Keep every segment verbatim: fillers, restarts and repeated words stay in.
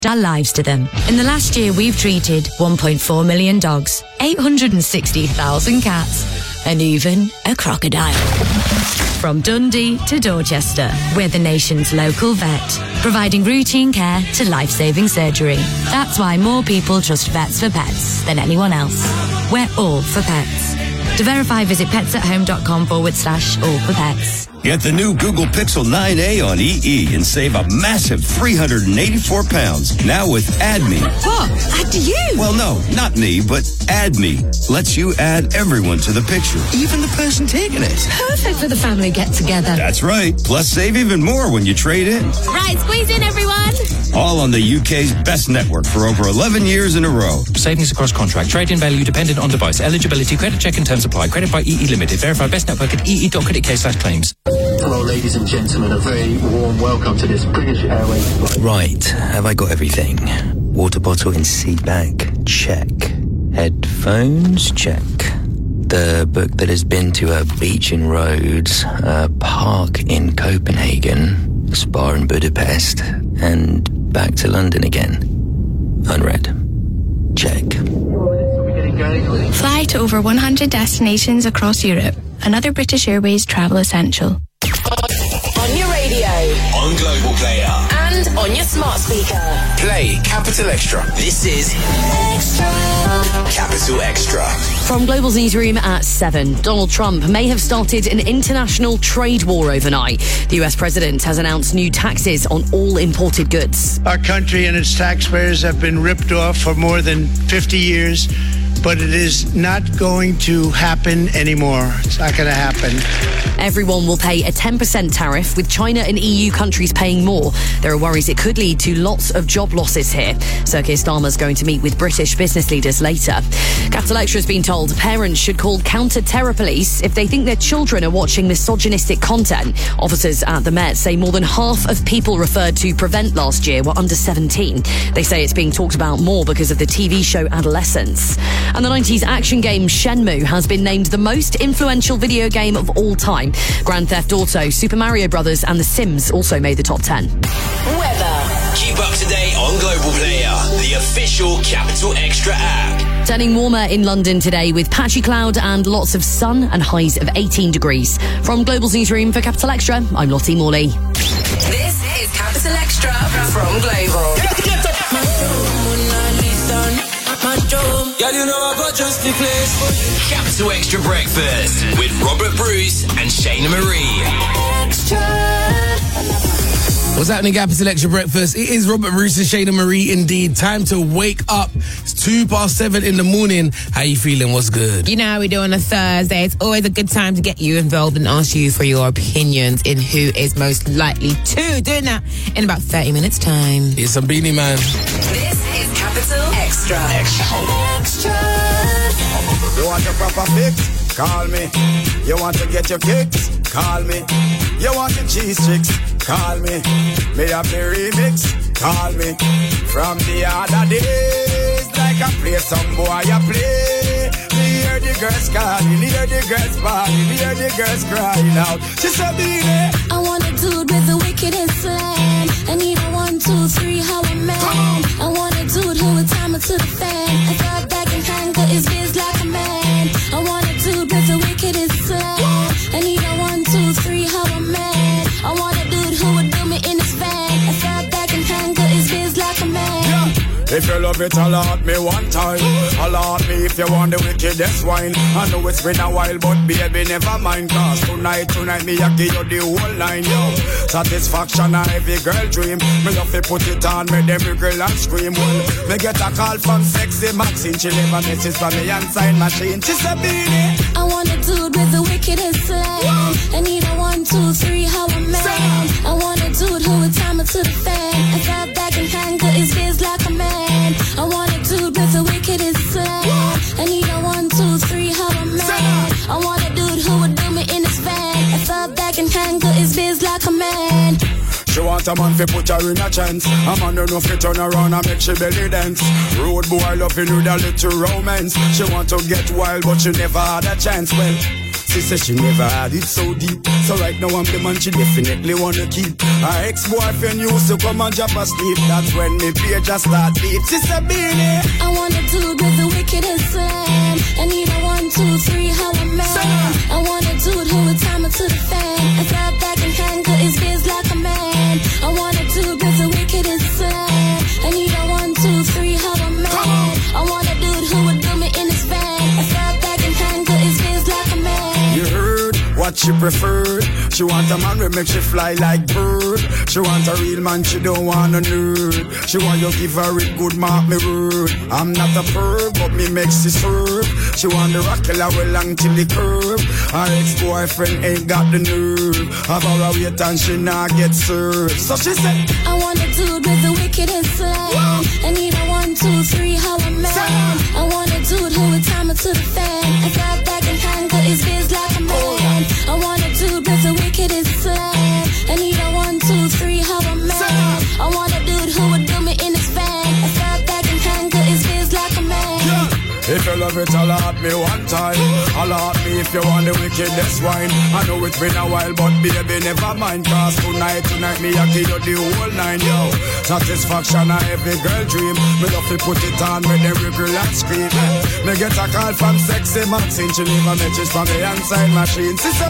our lives to them. In the last year, we've treated one point four million dogs, eight hundred sixty thousand cats, and even a crocodile. From Dundee to Dorchester, we're the nation's local vet, providing routine care to life-saving surgery. That's why more people trust Vets for Pets than anyone else. We're all for pets. To verify, visit petsathome.com forward slash all for pets. Get the new Google Pixel nine A on E E and save a massive three hundred eighty-four pounds. Now with Add Me. What? Add you? Well, no, not me, but Add Me lets you add everyone to the picture, even the person taking it. Perfect for the family get-together. That's right. Plus, save even more when you trade in. Right, squeeze in, everyone. All on the U K's best network for over eleven years in a row. Savings across contract. Trade-in value dependent on device. Eligibility. Credit check and terms apply. Credit by E E Limited. Verify best network at e e dot co dot u k slash claims. Hello, ladies and gentlemen. A very warm welcome to this British Airways flight. Right, have I got everything? Water bottle in seat back? Check. Headphones? Check. The book that has been to a beach in Rhodes, a park in Copenhagen, a spa in Budapest, and back to London again. Unread. Check. Fly to over one hundred destinations across Europe. Another British Airways travel essential. On your radio. On Global Player. And on your smart speaker. Play Capital Extra. This is Extra. Capital Extra. From Global's newsroom at seven, Donald Trump may have started an international trade war overnight. The U S president has announced new taxes on all imported goods. Our country and its taxpayers have been ripped off for more than fifty years. But it is not going to happen anymore. It's not going to happen. Everyone will pay a ten percent tariff, with China and E U countries paying more. There are worries it could lead to lots of job losses here. Sir Keir Starmer's going to meet with British business leaders later. Capital Extra has been told parents should call counter-terror police if they think their children are watching misogynistic content. Officers at the Met say more than half of people referred to Prevent last year were under seventeen. They say it's being talked about more because of the T V show Adolescence. And the nineties action game Shenmue has been named the most influential video game of all time. Grand Theft Auto, Super Mario Brothers and The Sims also made the top ten. Weather. Keep up to date on Global Player, the official Capital Extra app. Turning warmer in London today with patchy cloud and lots of sun and highs of eighteen degrees. From Global's newsroom for Capital Extra, I'm Lottie Morley. This is Capital Extra from Global. Get, get up. Girl, you know I got just the place for you. Capital Extra Breakfast with Robert Bruce and Shayna Marie. Extra. What's happening, Capital Extra Breakfast? It is Robert Bruce and Shayna Marie indeed. Time to wake up. It's two past seven in the morning. How you feeling? What's good? You know how we do on a Thursday. It's always a good time to get you involved and ask you for your opinions in who is most likely to. Doing that in about thirty minutes time. It's a Beanie Man. This is Capital Extra. Extra. Extra. You want your proper fix? Call me. You want to get your kicks? Call me. You want your cheese sticks? Call me. Me have the remix? Call me. From the other days, like I play some boy, I play. Me hear the girls calling, hear the girls bawling, hear the girls crying out. She said, "Baby, I want a dude with the wickedest slang. I need a one, two, three, how a man. I want a dude who would time it to the fan. I thought back and tangle his biz like a man. I want a dude with the wickedest slang. I need a one, two, three, how a man. I want a dude who would do me in his van. I thought back and tangle his biz like a man. Yeah. If you love it, alert me one time. Alert me if you want the wickedest wine. I know it's been a while, but baby, never mind. Cause tonight, tonight, me I give you the whole line, yo. Satisfaction a every girl dream. Me love to put it on, make them girl and scream. Well, me get a call from sexy Maxine. She leave a message for me and sign machine. She said, "Beanie, I want a dude with the wickedest slang. I need a one, two, three, how a man. I want a dude who would time it to the fan. I thought back and tangle his biz like a man. I want a dude with the wickedest slang. I need a one, two, three, how a man. I want a dude who would do me in his van. I thought back and tangle his biz like a man. She want a man fi put her in a chance. A man don't know fi turn around and make she belly dance. Road boy loving with a little romance. She want to get wild but she never had a chance. Well, She said she never had it so deep. So right now I'm the man she definitely wanna keep. Her ex-boyfriend used to come and drop asleep. That's when me page just start deep. She said, Beanie, I wanna do with the wickedest slam. I need a one, two, three, how a man. I wanna do it who would time it to the fan. I fly back and tangle his biz like a man. I wanna do with the wickedest slam. I need a one, two, three, how a man. I want a dude who would do me in his van. I fly back and tangle his biz like a man. you heard what she preferred. She want a man who make she fly like bird. She want a real man, she don't want a nerd. She want you give her it good, mark me word. I'm not a perv, but me makes it serve. She want the rock killer well long till the curve. Her ex-boyfriend ain't got the nerve. Have her a wait and she not get served. So she said, I want a dude with the wickedest slam. I need a one, two, three, how a man. I want a dude who would time it to the fan. I fly back and tangle his biz like a man. I want a dude with the wickedest slam. I need a one, two, three, how a man. I want a dude who would do me in his van. I fly back and tangle his biz like a man. yeah. If you love it, holla at me one time. Holla at me if you want the wickedest wine. I know it's been a while, but baby, never mind. Cause tonight, tonight, me I give you the whole nine, yo. Satisfaction a every girl dream. Me love to put it on when they wiggle and scream. Me get a call from sexy Maxine. She leave a message from the inside machine. Sister,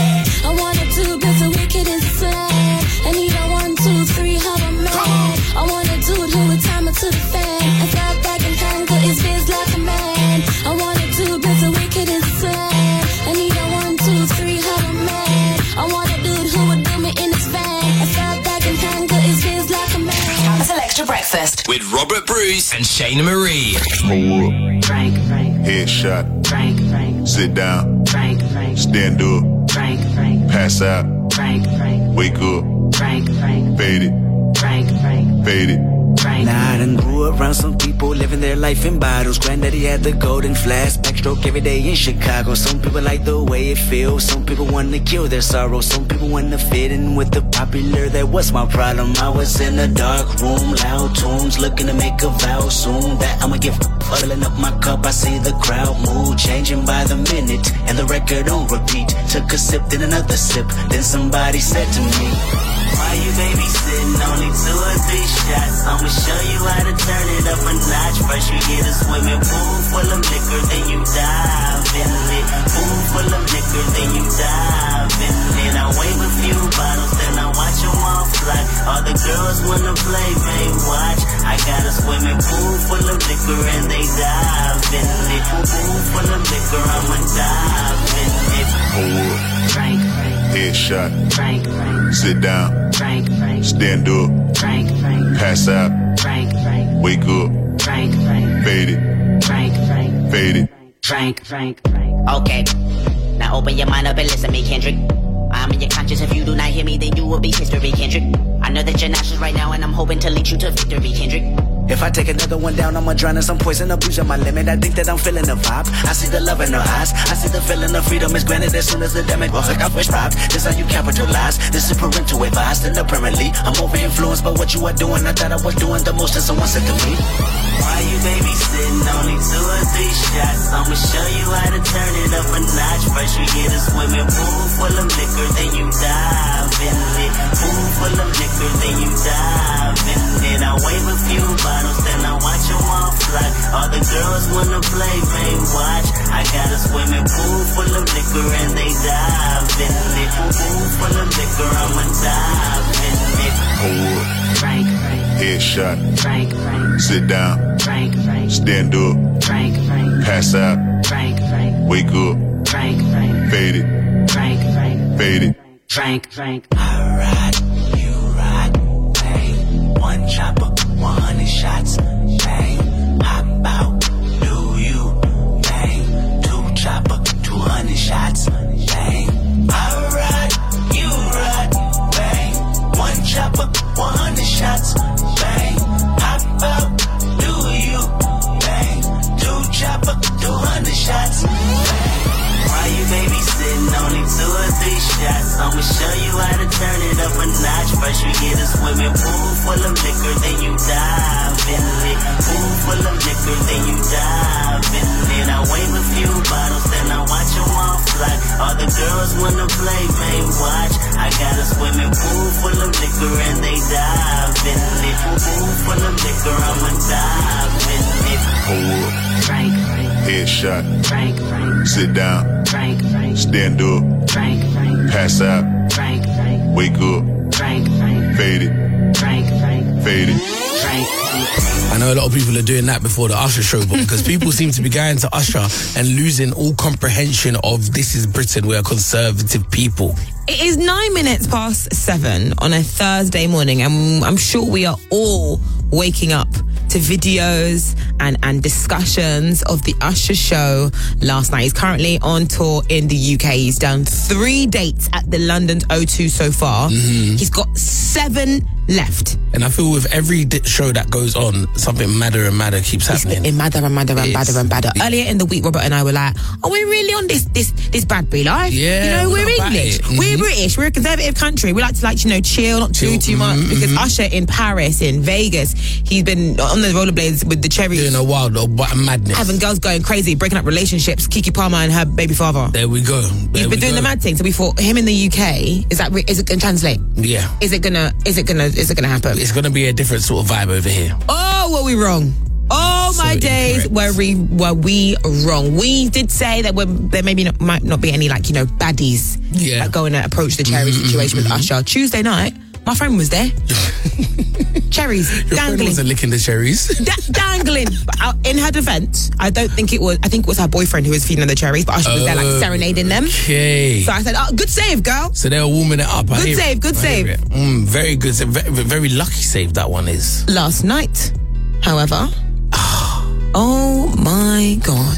I want a dude with the wickedest slam. I need a one, two, three, how a man. I want a dude who would time it to the fan. I fly back and tangle his biz like a man. I want a dude with the wickedest slam. I need a one, two, three, how a man. I want a dude who would do me in his van. I fly back and tangle his biz like a man. Capital Extra Breakfast with Robert Bruce and Shayna Marie. Hold up. Frank, Frank. Headshot. Frank, Frank. Sit down. Frank, Frank. Stand up. Frank, Frank. Pass out. Frank, Frank. Wake up. Frank, Frank. Fade it. Frank, Frank. Fade it. Nah, I done grew around some people living their life in bottles. Granddaddy had the golden flask, backstroke every day in Chicago. Some people like the way it feels. Some people want to kill their sorrow. Some people want to fit in with the popular. That was my problem. I was in a dark room, loud tunes, looking to make a vow soon that I'ma give. Filling up my cup, I see the crowd mood changing by the minute, and the record on repeat. Took a sip, then another sip. Then somebody said to me, why you babysitting? Only two or three shots. I'ma show you how to turn it up a notch. First you get a swimming pool full of liquor, then you dive in it. Pool full of liquor, then you dive in it. I wave a few bottles, then I watch them all fly. All the girls wanna play, they watch. I got a swimming pool full of liquor and they dive in it. Pool full of liquor, I'ma dive in it. Hold up. Frank, Frank. Headshot. Frank, Frank. Sit down. Frank, Frank. Stand up. Frank, Frank. Pass out. Frank, Frank. Wake up. Frank, Frank. Fade it. Frank, Frank. Fade it. Frank, Frank, Frank. Okay, now open your mind up and listen to me, Kendrick. I'm in your conscience. If you do not hear me, then you will be history, Kendrick. I know that you're nauseous right now, and I'm hoping to lead you to victory, Kendrick. If I take another one down, I'ma drown in some poison, abusing my limit. I think that I'm feeling the vibe. I see the love in her eyes. I see the feeling of freedom is granted as soon as the damage was like I first arrived. This how you capitalize. This is parental advice. And apparently, I'm over influenced by what you are doing. I thought I was doing the most, and someone said to me, why you babysitting? Only two or three shots. I'ma show you how to turn it up a notch. First you get a swimming pool full of liquor, then you dive in it. Pool full of liquor, then you dive in it. I wave a few bottles, then I watch them all fly. All the girls wanna play, they watch. I got a swimming pool full of liquor and they dive in it. Pool full of liquor, I'ma dive in it. Hold up. Frank, Frank. Headshot. Frank, Frank. Sit down. Frank, Frank. Stand up. Frank, Frank. Pass out. Frank, Frank. Wake up. Frank, Frank. Fade it. Frank, Frank. Fade it. Frank, Frank. I ride, you ride, bang. One chopper, one hundred shots, bang. Hop out, do you, bang. Two chopper, two hundred shots, bang. I ride, you ride, bang. One chopper, one hundred shots, bang. Hop out, do you, bang. Two chopper, two hundred shots, bang. Why you babysitting? Only two or three shots. I'ma show you how to turn it up a notch. First you get a swimming pool full of liquor, then got a swimming pool full of liquor and they dive in it. Pool full of liquor, I'ma dive in it. Hold up. Frank, Headshot. Frank, Frank, Sit down. Frank, Frank, Stand up. Frank, Frank, Pass out. Frank, Frank, Wake up. Frank, Frank, Fade it. Frank, Frank, Fade it. Frank, Frank. I know a lot of people are doing that before the Usher show, but because people seem to be going to Usher and losing all comprehension of this is Britain, we're a conservative people. It is nine minutes past seven on a Thursday morning, and I'm sure we are all waking up to videos and, and discussions of the Usher show last night. He's currently on tour in the U K. He's done three dates at the London O two so far. Mm-hmm. He's got seven left. And I feel with every di- show that goes on, something madder and madder keeps happening. It's getting madder and madder and It's- madder and madder. Earlier in the week, Robert and I were like, "Are we really on this this this Bradbury life? Yeah, you know, we're we're not about English, it. Mhm. we're British, we're a conservative country. We like to like you know chill, not Chill. do too much." Mhm, Because mhm. Usher in Paris, in Vegas, he's been on the rollerblades with the Cherries, Doing a wild or what a madness. having girls going crazy, breaking up relationships. Kiki Palmer and her baby father. There we go. There He's we been doing go. the mad thing. So we thought him in the U K. Is that re- is it going to translate? Yeah. Is it gonna? Is it gonna? Is it gonna happen? It's going to be a different sort of vibe over here. Oh, were we wrong? Oh, my So days, incorrect. were we, were we wrong? We did say that we're, there maybe not, might not be any, like, you know, baddies Yeah. that go and approach the Cherry Mm-hmm, situation mm-hmm. with Usher. Tuesday night, my friend was there. Cherries, Your friend dangling. wasn't licking the cherries. Da- dangling. But uh, in her defense, I don't think it was, I think it was her boyfriend who was feeding the cherries, but Usher was there, like, serenading them. Okay. So I said, oh, good save, girl. So they were warming it up. I Good hear save, it. good I hear save. it. Mm, very good. Very, very lucky save that one is. Last night, however, oh my God.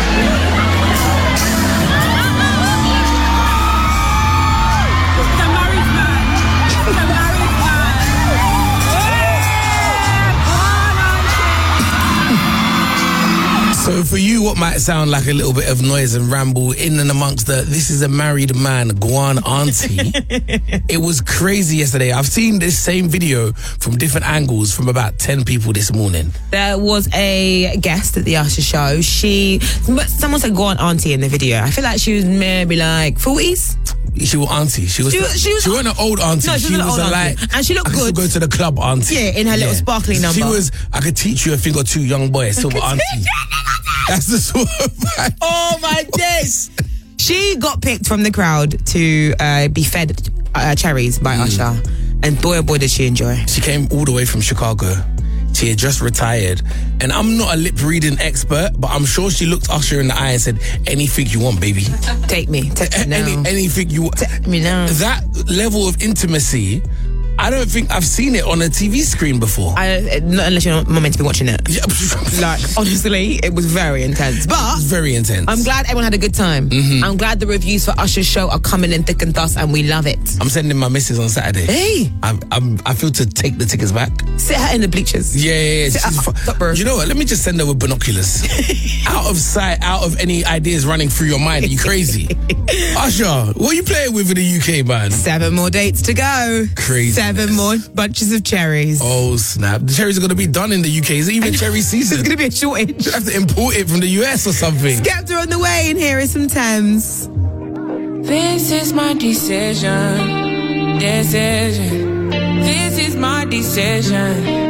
So for you, what might sound like a little bit of noise and ramble in and amongst the this is a married man, Guan auntie, it was crazy yesterday. I've seen this same video from different angles from about ten people this morning. There was a guest at the Usher show. She, someone said go on auntie in the video. I feel like she was maybe like forties. She was auntie. She was. She She, was- she was- wasn't an old auntie. No, she wasn't an old a auntie. like, And she looked I could good. still go to the club auntie. Yeah, in her little sparkly number. She was. I could teach you a thing or two, young boy, silver auntie. That's the sort of vibe. Oh my days! She got picked from the crowd to uh, be fed uh, cherries by Mm. Usher, and boy oh boy did she enjoy. She came all the way from Chicago. She had just retired. And I'm not a lip reading expert, but I'm sure she looked Usher in the eye and said, anything you want, baby. Take me, take me now. Any, anything you want. Take me now. That level of intimacy, I don't think I've seen it on a T V screen before. I, not unless you're not meant to be watching it. Yeah. Like, honestly, it was very intense. But It's very intense. I'm glad everyone had a good time. Mhm. I'm glad the reviews for Usher's show are coming in thick and fast, and we love it. I'm sending my missus on Saturday. Hey! I'm, I'm, I feel to take the tickets back. Sit her in the bleachers. Yeah, yeah, yeah. Sit She's up, fu- top row. You know what? Let me just send her with binoculars. Out of sight, out of any ideas running through your mind. Are you crazy? Usher, what are you playing with in the U K, man? Seven more dates to go. Crazy. Seven more bunches of cherries. Oh, snap. The cherries are going to be done in the U K. Is it even cherry season? There's going to be a shortage. You have to import it from the U S or something. Skepta on the way, and here is some Thames. This is my decision, decision. This is my decision.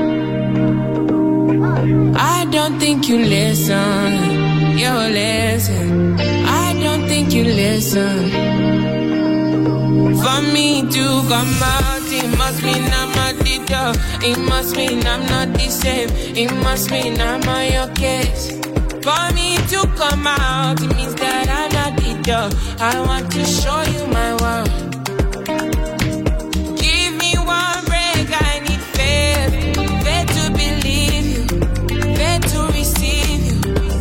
I don't think you listen, you listen. I don't think you listen. For me to come out, it must mean I'm a dictator. It must mean I'm not the same. It must mean I'm on your case. For me to come out, it means that I'm not the dog. I want to show you my world. Give me one break, I need faith. Faith to believe you, faith to receive you.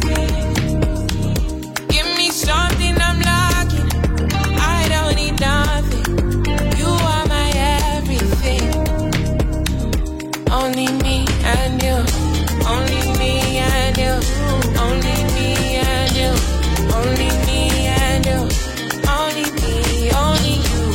Give me something I'm lacking. I don't need nothing. You are my everything. Only me and you. Only me and you. Only me and you. Only me and you. Only me, only you.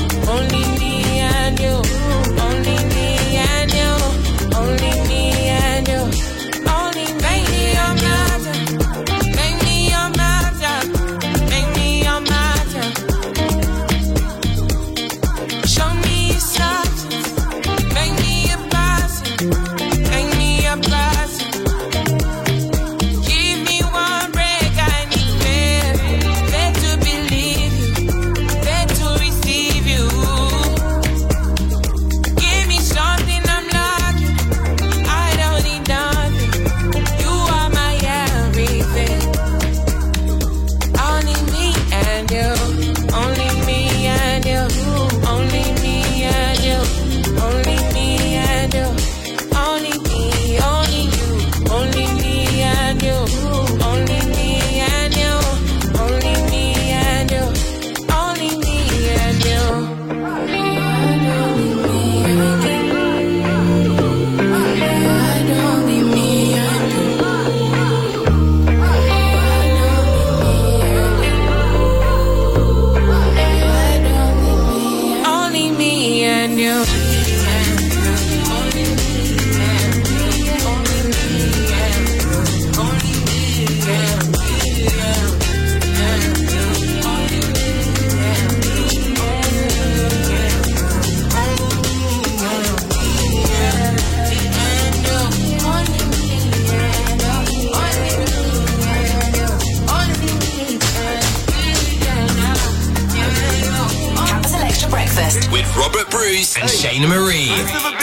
Robert Bruce and Shayna Marie.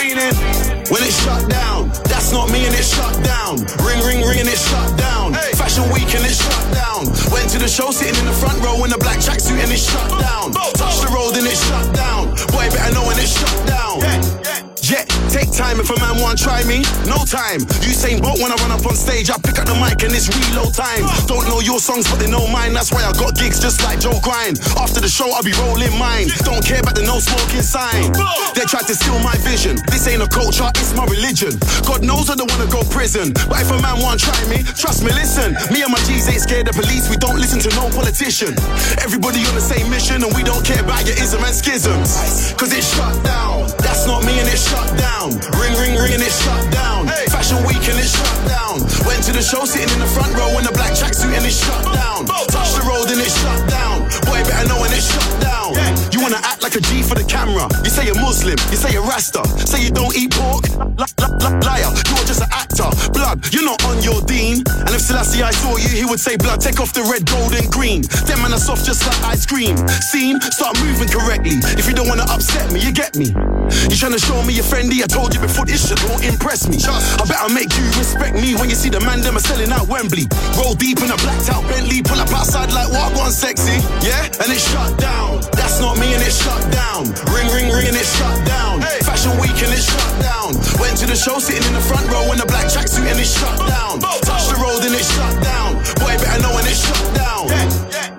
When it's shut down, that's not me and it's shut down. Ring, ring, ring and it's shut down. Hey. Fashion week and it's shut down. Went to the show sitting in the front row in a black tracksuit and it's shut down. Touch the road and it's shut down. Boy, better know when it's shut down. Yeah, yeah. Yeah, take time if a man want try me. No time. Usain Bolt when I run up on stage, I pick up the mic and it's reload time. Don't know your songs, but they know mine. That's why I got gigs just like Joe Grind. After the show, I'll be rolling mine. Don't care about the no smoking sign. They tried to steal my vision. This ain't a culture, it's my religion. God knows I don't wanna go prison, but if a man want try me, trust me, listen. Me and my G's ain't scared of police. We don't listen to no politician. Everybody on the same mission, and we don't care about your ism and schisms. Cause it's shut down. That's not me and it's shut down. Ring, ring, ring and it's shut down. Hey. Fashion week and it's shut down. Went to the show sitting in the front row in a black tracksuit and it's shut down. Touch the road and it's shut down. Boy, better know when it's shut down. Yeah. You wanna act like a G for the camera. You say you're Muslim, you say you're Rasta, say you don't eat pork. L- l- l- liar, you're just an actor. Blood, you're not on your dean. And if Selassie I saw you, he would say, blood, take off the red, gold and green. Them man are soft just like ice cream. Scene, start moving correctly. If you don't wanna upset me, you get me. You tryna show me you're friendly? I told you before, this shit won't impress me. I better make you respect me when you see the man them are selling out Wembley. Roll deep in a blacked out Bentley, pull up outside like what one sexy, yeah? And it's shut down. That's not me and it's shut down. Ring, ring, ring and it's shut down. Hey. Fashion week and it's shut down. Went to the show sitting in the front row in a black tracksuit and it's shut down. Touch the road and it's shut down. Boy, better know when it's shut down. Yeah, yeah.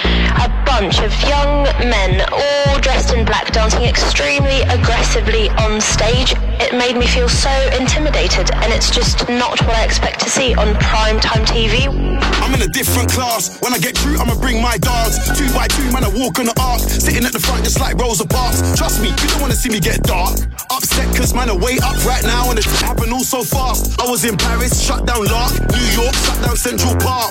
A bunch of young men, all dressed in black, dancing extremely aggressively on stage. It made me feel so intimidated, and it's just not what I expect to see on primetime T V. I'm in a different class. When I get through, I'ma bring my dogs. Two by two, man, I walk on the arc. Sitting at the front just like Rosa Parks. Trust me, you don't wanna see me get dark. Upset cause man, I way up right now, and it happened all so fast. I was in Paris, shut down Lark. New York, shut down Central Park.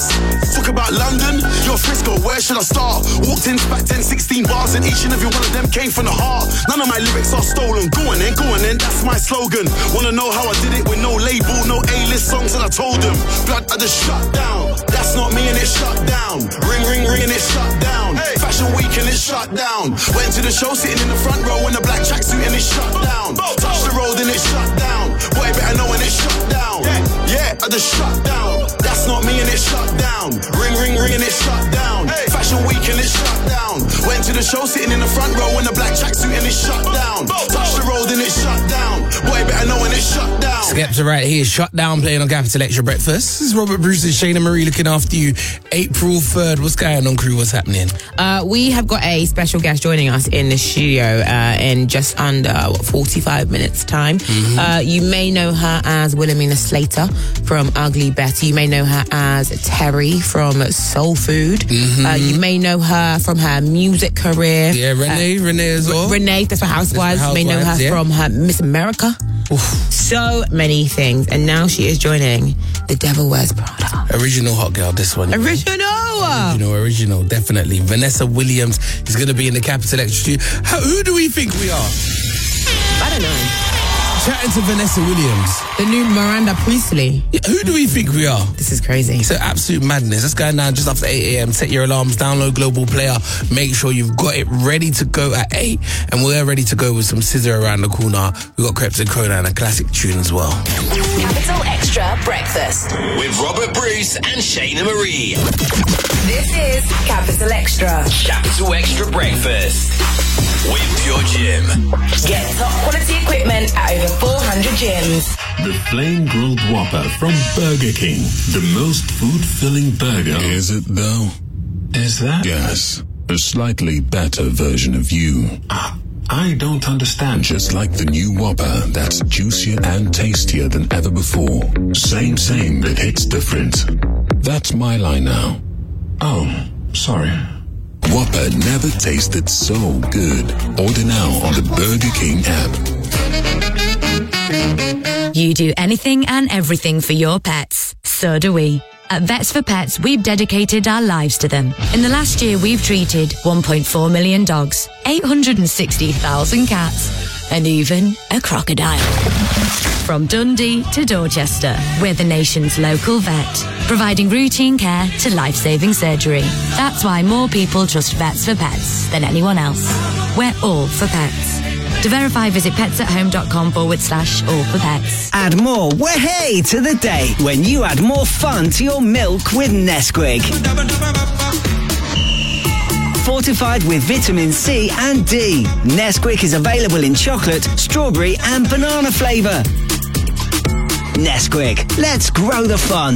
Talk about London, you're Frisco, where should I start? Walked in, back ten, sixteen bars, and each and every one of them came from the heart. None of my lyrics are stolen. Go on then, go on then, that's my slogan. Wanna know how I did it with no label, no A-list songs, and I told them, blood, I just shut down. That's not me and it's shut down. Ring, ring, ring and it's shut down. Hey. Fashion week and it's shut down. Went to the show sitting in the front row in a black tracksuit and it's shut down. Touch the road and it's shut down. Boy, better know when it's shut down. Yeah, yeah, I just shut down. That's not me and it's shut down. Ring, ring, ring and it's shut down. Hey. Fashion week and it's shut down. Went to the show sitting in the front row in a black tracksuit and it's shut down. Touch the road and it's shut down. Boy, better know when it's shut down. Skepta right here, shut down, playing on Capital Extra Breakfast. This is Robert Bruce and Shayna Marie looking after you. April third, what's going on, crew? What's happening? Uh, we have got a special guest joining us in the studio uh, in just under what, forty-five minutes time. Mm-hmm. Uh, you may know her as Wilhelmina Slater from Ugly Betty. You may know her as Terry from Soul Food. Mm-hmm. Uh, you may know her from her music career. Yeah, Renee, uh, Renee as well. Renee, that's for Housewives. You may know her yeah. from her Miss America. Oof. So many things. And now she is joining The Devil Wears Prada. Original hot girl, this one. Original! Original, original, definitely. Vanessa Williams is going to be in the Capital Extra. How, who do we think we are? I don't know. Chatting to Vanessa Williams. The new Miranda Priestley. Yeah, who do we think we are? This is crazy. It's an absolute madness. Let's go now just after eight a.m. Set your alarms, download Global Player. Make sure you've got it ready to go at eight. And we're ready to go with some scissor around the corner. We've got Krept and Konan and a classic tune as well. Capital Extra Breakfast. With Robert Bruce and Shayna Marie. This is Capital Extra. Capital Extra Breakfast. With Pure Gym. Get top quality equipment at over four hundred gyms. The Flame Grilled Whopper from Burger King. The most food-filling burger. Is it though? Is that? Yes. A slightly better version of you. Ah, I don't understand. Just like the new Whopper that's juicier and tastier than ever before. Same, same, but hits different. That's my line now. Oh, sorry. Whopper never tasted so good. Order now on the Burger King app. You do anything and everything for your pets. So do we. At Vets for Pets, we've dedicated our lives to them. In the last year, we've treated one point four million dogs, eight hundred sixty thousand cats, and even a crocodile. From Dundee to Dorchester, we're the nation's local vet, providing routine care to life-saving surgery. That's why more people trust Vets for Pets than anyone else. We're all for pets. To verify, visit petsathome.com forward slash all for pets. Add more way to the day when you add more fun to your milk with Nesquik. Fortified with vitamin C and D, Nesquik is available in chocolate, strawberry and banana flavour. Nesquik, let's grow the fun.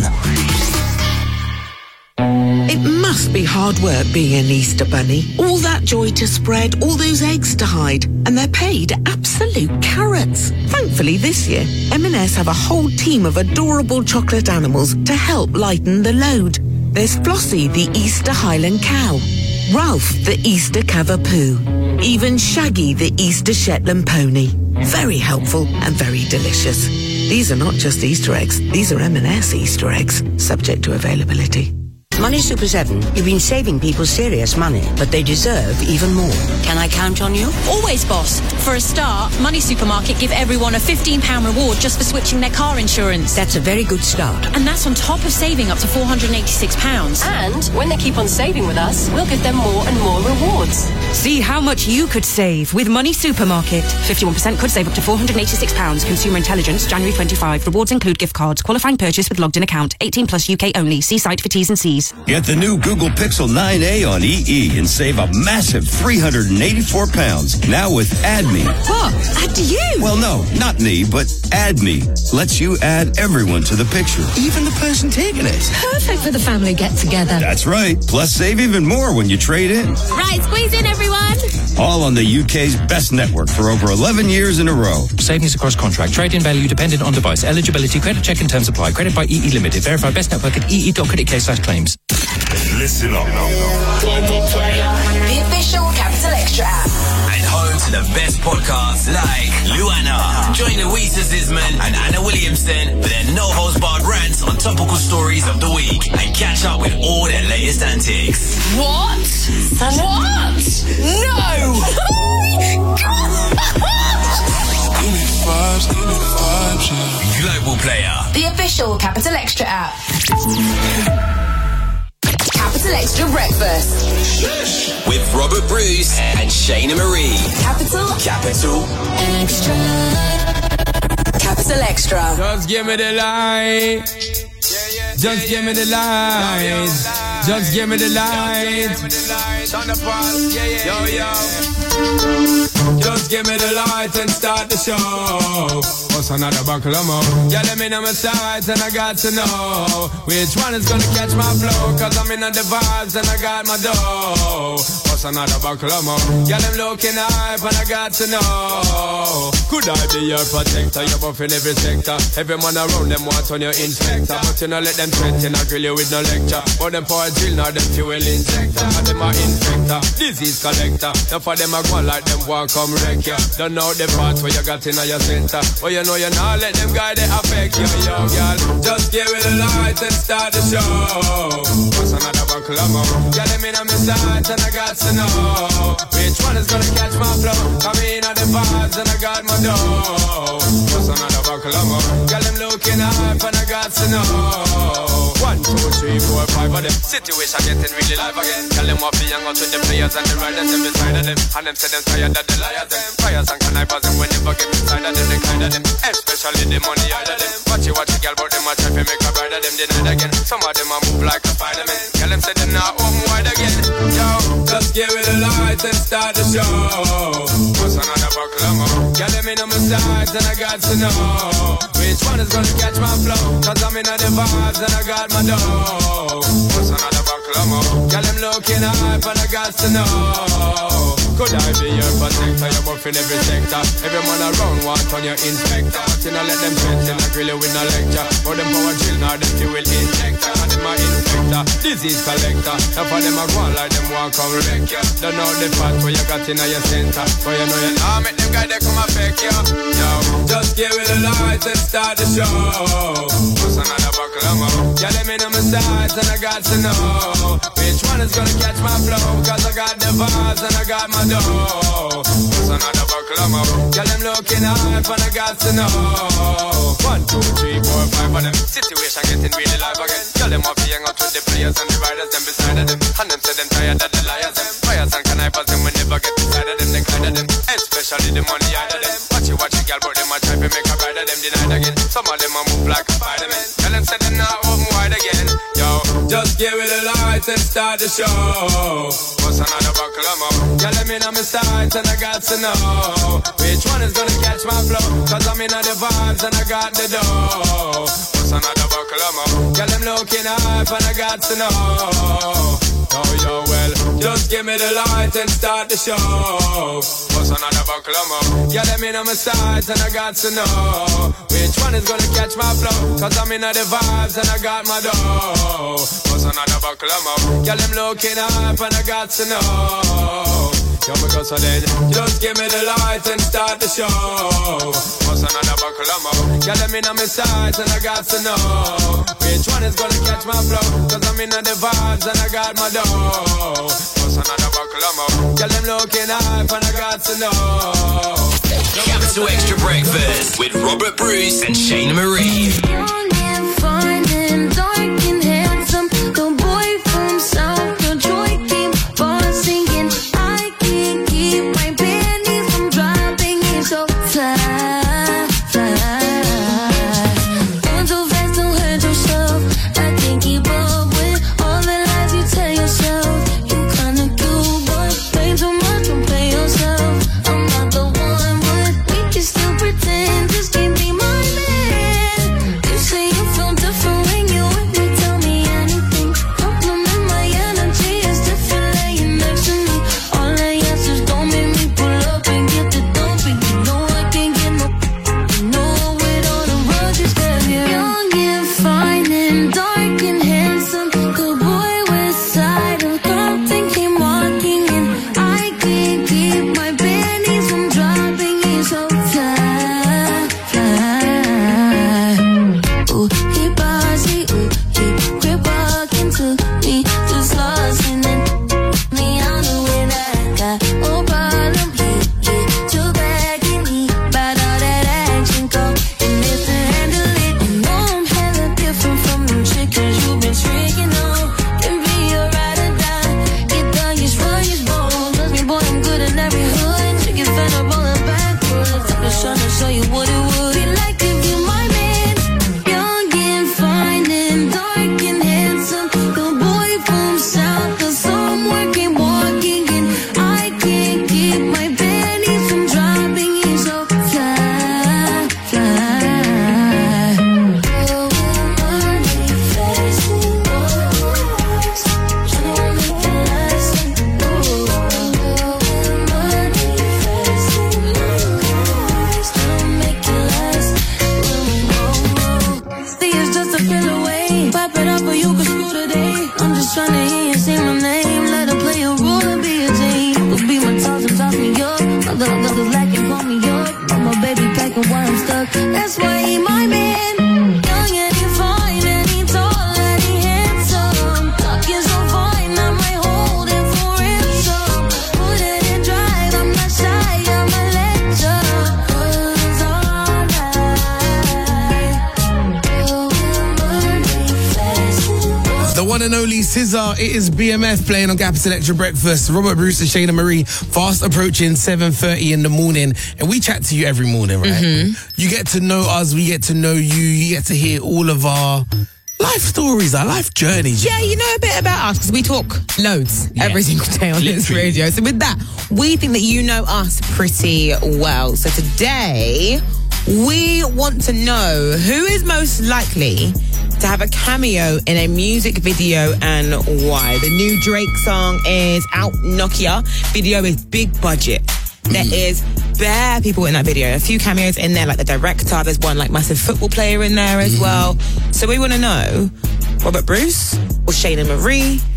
It must be hard work being an Easter bunny. All that joy to spread, all those eggs to hide, and they're paid absolute carrots. Thankfully this year, M and S have a whole team of adorable chocolate animals to help lighten the load. There's Flossie, the Easter Highland cow, Ralph, the Easter Cavapoo, even Shaggy, the Easter Shetland pony. Very helpful and very delicious. These are not just Easter eggs, these are M and S Easter eggs, subject to availability. Money Super seven, you've been saving people serious money, but they deserve even more. Can I count on you? Always, boss. For a start, Money Supermarket give everyone a fifteen pounds reward just for switching their car insurance. That's a very good start. And that's on top of saving up to four hundred eighty-six pounds. And when they keep on saving with us, we'll give them more and more rewards. See how much you could save with Money Supermarket. fifty-one percent could save up to four hundred eighty-six pounds. Consumer Intelligence, January twenty-fifth. Rewards include gift cards. Qualifying purchase with logged in account. eighteen plus U K only. See site for T's and C's. Get the new Google Pixel nine A on E E and save a massive three hundred eighty-four pounds. Now with Add Me. What? Add you? Well, no, not me, but Add Me lets you add everyone to the picture, even the person taking it. Perfect for the family get-together. That's right. Plus, save even more when you trade in. Right, squeeze in, everyone. All on the U K's best network for over eleven years in a row. Savings across contract. Trade-in value dependent on device. Eligibility, credit check and terms apply. Credit by E E Limited. Verify best network at ee.co.uk slash claims. Listen up. The official Capital Extra app. And home to the best podcasts like Luana. Join Louisa Zisman and Anna Williamson for their no-holds-barred rants on topical stories of the week and catch up with all their latest antics. What? What? No! Vibes, vibes, yeah. Global Player. The official Capital Extra app. Capital Extra Breakfast. With Robert Bruce and Shayna Marie. Capital. Capital Extra. Capital Extra. Just give me the light. Just give me the light. Just give me the light. Yo, yo. Just give me the light and start the show. What's another buckle of more? Yeah, let me know my sides and I got to know which one is gonna catch my flow. Cause I'm in the vibes and I got my dough. What's another buckle of more? Yeah, them looking hype and I got to know. Could I be your protector? You're buff in every sector. Every man around them want on your inspector. But you know let them threaten, I grill you with no lecture. But them for a drill, now them fuel injector. And them are infector, disease collector. Now for them I go like them want come wreck ya. Don't know the parts where you got in your center. But you know you not let them guide they affect you, yo, girl. Just give it a light and start the show. What's another buckle of more? Yeah, let me know my sides and I got to know which one is gonna catch my flow. Come in on the vibes and I got my dough. What's another buckle of more? Girl, them looking hype and I got to know. One, two, three, four, five of them. Situation getting really live again. Tell them what be young out with the players and the riders and beside of them. And them say them tired of the liars them. Fires and connivers and when they forget inside of them, they kind of them. Especially the money out of them. Watch you watch a girl, but them a try to make a bride of them denied again. Some of them a move like a Spider-Man. Tell them say them not home wide again. Yo, just give it a light and start the show. What's another buckle of more? Girl, them in on my sides and I got to know which one is gonna catch my flow. Cause I'm in on the vibes and I got my dough. What's another buckle of more? Girl, them looking hype and I got to know. Could I be your protector? You're buff in every sector. Every man around want on your inspector. But you know let them threaten, I grill you with no lecture. But them power chill, now them fuel injector. And them a infector, disease collector. Now for them a go on like them want come wreck ya. Don't know the part where you got in your center. But you know you nah make them guys they come affect ya. Yo, just give it a light and start the show. What's another buckle of more? Yeah, let me know my sides and I got to know which one is gonna catch my flow. Cause I got the vibes and I got my dough. It's another buckle of my girl, them looking hype and I got to know. One, two, three, four, five of them. Situation getting really live again. Girl, them up hang out with the players and the riders, them beside of them. And them say them tired of the liars, them fires and connivers, them we never get beside of them, they kind of them. Especially the money out of them. Watch it, watch it, girl, but them a try to make a ride of them denied again. Some of them a move like a Spider-Man. Tell them say them not open wide again. Yo, just give it a light and start the show. What's another buckle of more? Girl, let me know my sights and I got to know which one is gonna catch my flow. Cause I'm in the vibes and I got the dough. What's another buckle of more? Girl, them looking hype and I got to know. Oh, yo, well, just give me the light and start the show. What's another buckle of more? Yeah, let me know my sides and I got to know which one is gonna catch my flow. Cause I'm in the vibes and I got my dough. What's another buckle of more? Yeah, them looking up and I got to know. Yo, because I did. Just give me the light and start the show. What's another buckle of more? Yeah, let me know my sides and I got to know which one is gonna catch my flow. Cause I'm in the vibes and I got my dough. What's another buckle of more? Yeah, them looking up and I got to know. Capital Extra Breakfast with Robert Bruce and Shayna Marie. Young and fine and dark and handsome, the boy from South Detroit came for singing. I can't keep my panties from dropping. It's so tight. Going too fast to hurt yourself. I can't keep up with all the lies you tell yourself. You kinda cute, but pay too much and pay yourself. I'm not the one, but we can still pretend. Just give me my man. You say you feel different when you with me. Tell me anything. Compliment my energy. It's different laying next to me. All I ask is don't make me pull up and get the dumping. You know I can't get no. You know with all the rushes that you young and fine and dark and handsome. Good boy with side of Compton came walking in. I can't keep my panties from dropping. It's so tight. Ooh, he bossy, ooh, he quit walking to me, just lost in it. Me, I know when I got no problem. He, he too back and he bought all that action go. And if to handle it, you know I'm hella different from them chickens you've been tricking on. Can be a ride or die, get done, you run, you bone. Trust me, boy, I'm good in every hood. Chicken fed up on the backwards. I'm just trying to show you what it would be like if you my man. Young and fine and dark and handsome. The boy from South, the somewhere came walking in. I can't keep my panties from dropping. He's so tight. Oh, money fast. Tryna make it last. Oh, money fast. Tryna make it last. See, it's just a pill away. Pop it up or you can screw today. I'm just trying to hear you say my name. Let her play a role and be a team. Could be my toss and toss me up. Other others lacking, call me up. I'm a baby packing while I'm stuck. That's why he my man. Young and he fine and he tall and he handsome. Talking so fine, I might hold him for ransom. Put it in drive, I'm not shy, I'm a legend. Cause all night. Oh, money fast. The one and only S Z A, it is B M F playing on Capital Extra Breakfast. Robert Bruce and Shayna Marie, fast approaching seven thirty in the morning. And we chat to you every morning, right? Mhm. You get to know us, we get to know you, you get to hear all of our life stories, our life journeys. Yeah, you know a bit about us because we talk loads every single day on this Literally. radio. So with that, we think that you know us pretty well. So today, we want to know who is most likely to have a cameo in a music video and why. The new Drake song is out, Nokia. Video is big budget. There is bare people in that video. A few cameos in there, like the director. There's one like massive football player in there as well. So we want to know, Robert Bruce or Shayna Marie,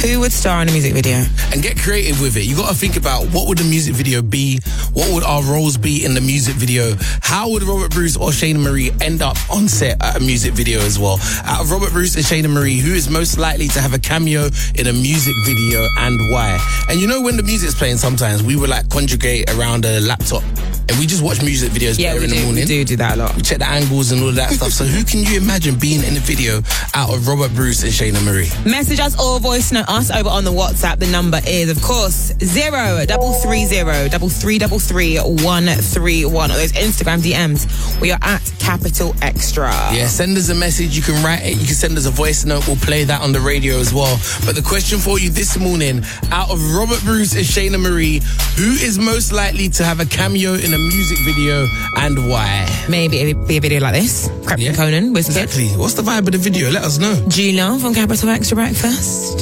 Who would star in a music video? And get creative with it. You got to think about what would the music video be? What would our roles be in the music video? How would Robert Bruce or Shayna Marie end up on set at a music video as well? Out of Robert Bruce and Shayna Marie, who is most likely to have a cameo in a music video and why? And you know when the music's playing sometimes, we would like conjugate around a laptop and we just watch music videos yeah, in do, the morning. We do do that a lot. We check the angles and all of that stuff. So who can you imagine being in a video out of Robert Bruce and Shayna Marie? Message us or voice note us over on the WhatsApp. The number is, of course, zero double three zero double three double three one three one. Or those Instagram D Ms. We are at Capital Extra. Yeah, send us a message. You can write it. You can send us a voice note. We'll play that on the radio as well. But the question for you this morning, out of Robert Bruce and Shayna Marie, who is most likely to have a cameo in a music video and why? Maybe it'd be a video like this. Crap yeah. Conan with Exactly. What's the vibe of the video? Let us know. G-Love on Capital Extra Breakfast.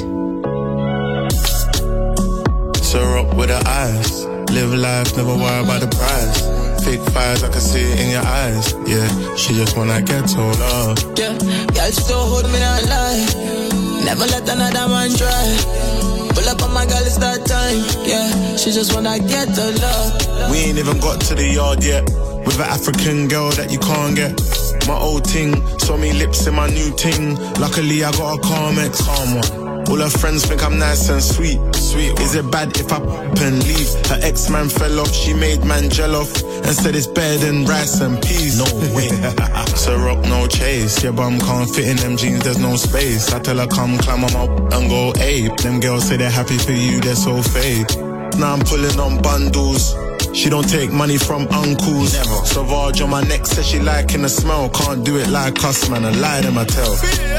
So up with her eyes. Live life, never worry about the prize. Fake fires, I can see it in your eyes. Yeah, she just wanna get told off. Yeah, y'all still hold me that lie. Never let another man try. Pull up on my girl, it's that time. Yeah, she just wanna get the love. We ain't even got to the yard yet. With an African girl that you can't get. My old ting, saw me lips in my new ting. Luckily I got a calm ex, calm one. All her friends think I'm nice and sweet. Sweet. Is it bad if I up and leave? Her ex-man fell off, she made man gel off and said it's better than rice and peas. No way. So rock, no chase. Your bum can't fit in them jeans, there's no space. I tell her come climb on my and go ape. Them girls say they're happy for you, they're so fake. Now I'm pulling on bundles. She don't take money from uncles. Never. Sauvage on my neck, says she liking the smell. Can't do it like us, man, I lie to my tell.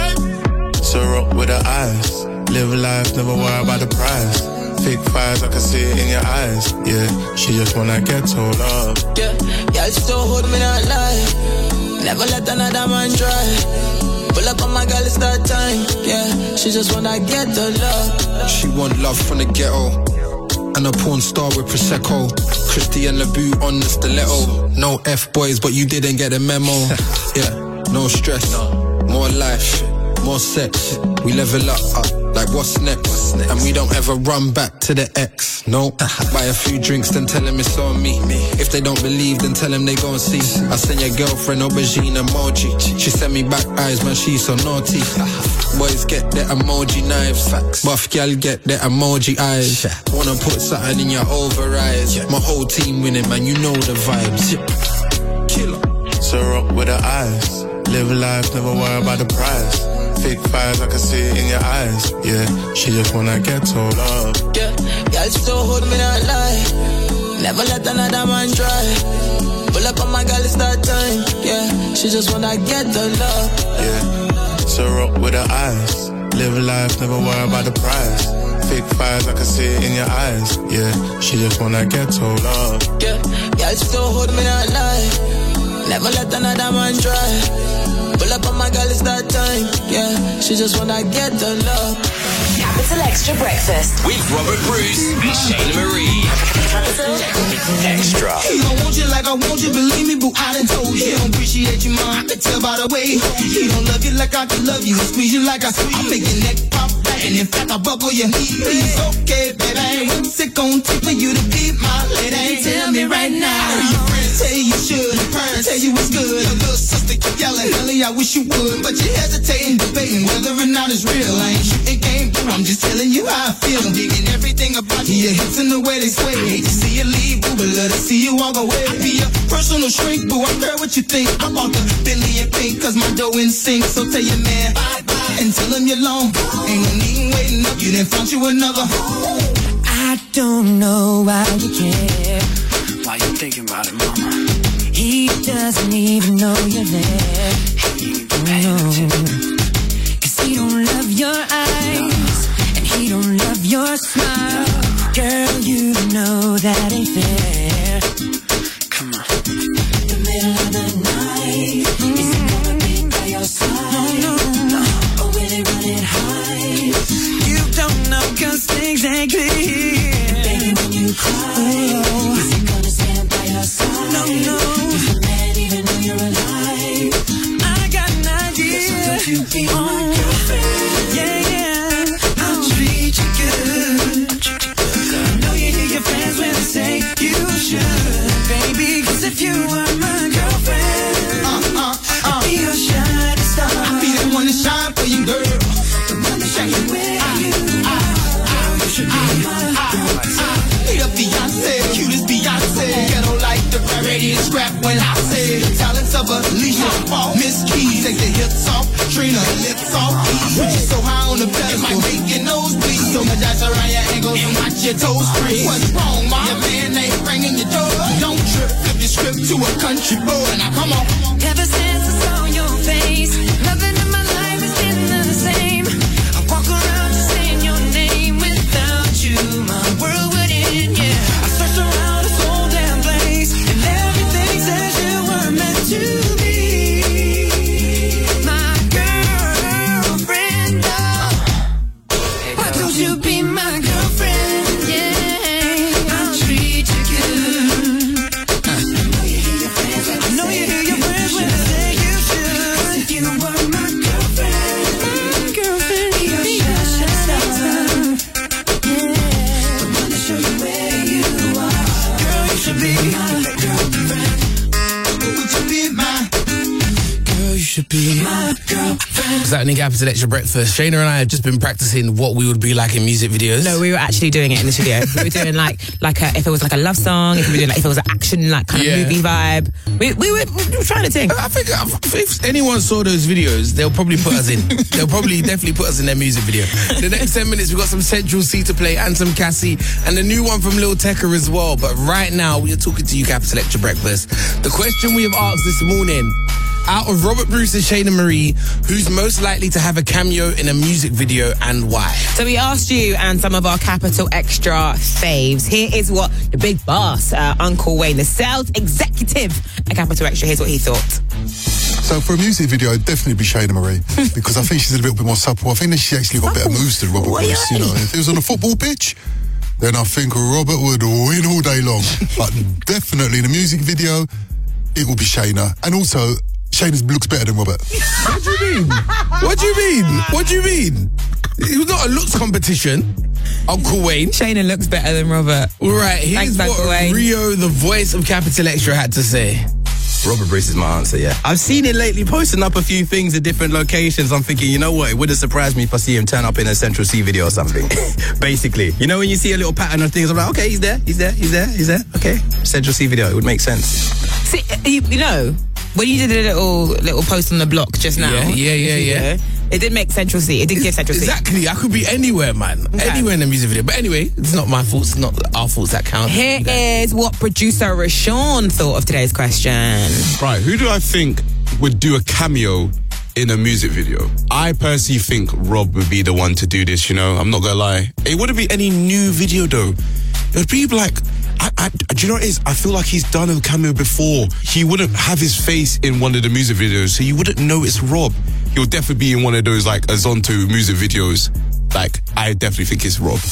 So rock with her eyes. Live life, never worry about the price. Fake fires, I can see it in your eyes. Yeah, she just wanna get told off. Yeah, y'all still hold me that lie. Never let another man try. Pull up on my girl, it's that time. Yeah, she just wanna get the love. She want love from the ghetto. And a porn star with Prosecco. Christy and LeBout on the stiletto. No F-boys, but you didn't get a memo. Yeah, no stress. More life, more sex. We level up, up like what's next? And we don't ever run back to the ex. No, buy a few drinks, then tell them it's on me. If they don't believe, then tell them they gon' see. I send your girlfriend aubergine emoji. She sent me back eyes, man, she's so naughty. Boys get their emoji knives. Buff gal get their emoji eyes. Wanna put something in your over eyes. My whole team winning, man, you know the vibes. Killer. So rock with her eyes. Live life, never worry about the price. Fake fires, I can see it in your eyes. Yeah, she just wanna get told off. Yeah, y'all still hold me that lie. Never let another man try. Pull up on my girl, it's that time. Yeah, she just wanna get the love. Yeah, so rock with her eyes. Live life, never worry about the price. Fake fires, I can see it in your eyes. Yeah, she just wanna get told off. Yeah, y'all still hold me that lie. Never let another man try. Pull up on my girl, it's that time. Yeah, she just wanna get the love. Capital Extra Breakfast with Robert Bruce and Shayna Marie. Extra. He don't want you like I want you, believe me, boo, I done told you. He don't appreciate you, mom, I can tell by the way. He don't love you like I can love you, squeeze you like I squeeze. I make your neck pop back, and in fact I buckle your knee. Please, okay, baby, what's it gon' take for you to be my lady? Tell me right now. Your friends tell you you should, parents tell you it's good. Your little sister keep yelling, Ellie, I wish you would, but you hesitating, debating whether or not it's real. I ain't shooting game, boo, I'm just telling you how I feel. Digging everything about you, your hips and the way they sway. Hate to see you leave, boo, but love to see you walk away. I be your personal shrink, boo, I care what you think. I bought the Bentley and pink, cause my dough in sync. So tell your man, bye bye, and tell him you're long. Ain't no need waiting up, you done found you another. I don't know why you care. Why you thinking about it, mama? He doesn't even know you're there. No, cause he don't love your eyes, and he don't love your smile. Girl, you know that ain't fair. Come on. The middle of the night, mm-hmm. Is it gonna be by your side? No, no, or will it run it high? You don't know cause things ain't clear. Baby, when you cry, oh, is he gonna stand by your side? No, no. Does the man even know you're alive? I got an idea. So don't you be my girlfriend. Yeah, yeah. I'll treat say you should, baby. Cause if you were my girlfriend, uh, uh, uh, I'd be your shining star. I'd be the one to shine for you, girl. The one to show you where you are. You should be my girlfriend. Need a Beyonce, cutest Beyonce. Ghetto like the radiant scrap when I say the talents of Alicia, Miss Keys, take the hips off, Trina, lips off. Put you so high on the pedestal, it might make your nose bleed. So much dash around your ankles and watch your toes freeze. What's wrong, ma? Your man ain't ringing your door. Don't trip, flip your script to a country boy. Now come on. Ever since I saw your face, nothing in my life has been the same. I walk around just saying your name. Without you, my world would end, yeah. I searched around this whole damn place, and everything says you were meant to be. My girlfriend, oh. Why don't you be my girlfriend, yeah. I'll treat you good. I know you hear your friends when I know you hear your friends when I say you should. If you were my girlfriend, my girlfriend, be your shining star. Yeah, I'm gonna show you where you are. Girl, you should be my girlfriend. Would you be my girl? You should be my girlfriend. It's happening, Capital Extra Breakfast. Shayna and I have just been practicing what we would be like in music videos. No, we were actually doing it in the studio. We were doing like, like a, if it was like a love song, if we were doing like, if it was an action, like kind of Yeah. movie vibe. We, we, were, we were trying to think. I think if anyone saw those videos, they'll probably put us in. They'll probably definitely put us in their music video. The next ten minutes, we've got some Central C to play and some Cassie and the new one from Lil Tecca as well. But right now, we are talking to you, Capital Extra Breakfast. The question we have asked this morning, out of Robert Bruce and Shayna Marie, who's most likely to have a cameo in a music video and why? So we asked you and some of our Capital Extra faves. Here is what the big boss, uh, Uncle Wayne, the sales executive at Capital Extra, here's what he thought. So for a music video, I'd definitely be Shayna Marie because I think she's a little bit more supple. I think that she actually got better moves than Robert Bruce. You know, if it was on a football pitch, then I think Robert would win all day long. But definitely in a music video, it will be Shayna. And also, Shayna looks better than Robert. What do you mean? What do you mean? What do you mean? It was not a looks competition. Uncle Wayne. Shayna looks better than Robert. All right, here's Thanks, what Uncle Wayne. Rio, the voice of Capital Extra, had to say. Robert Bruce is my answer, yeah. I've seen it lately posting up a few things at different locations. I'm thinking, you know what, it wouldn't surprise me if I see him turn up in a Central C video or something. Basically. You know when you see a little pattern of things, I'm like, okay, he's there, he's there, he's there, he's there. Okay, Central C video, it would make sense. See, you, you know, when you did a little little post on the block just now. Yeah, yeah, yeah, yeah. It did make Central C. It did give Central C. Exactly. I could be anywhere, man. Okay. Anywhere in the music video. But anyway, it's not my fault. It's not our faults that count. Here is what producer Rashawn thought of today's question. Right, who do I think would do a cameo in a music video? I personally think Rob would be the one to do this, you know? I'm not gonna lie. It wouldn't be any new video, though. It would be like... I, I, do you know what it is? I feel like he's done a cameo before. He wouldn't have his face in one of the music videos, so you wouldn't know it's Rob. He'll definitely be in one of those, like, Azonto music videos. Like, I definitely think it's Rob.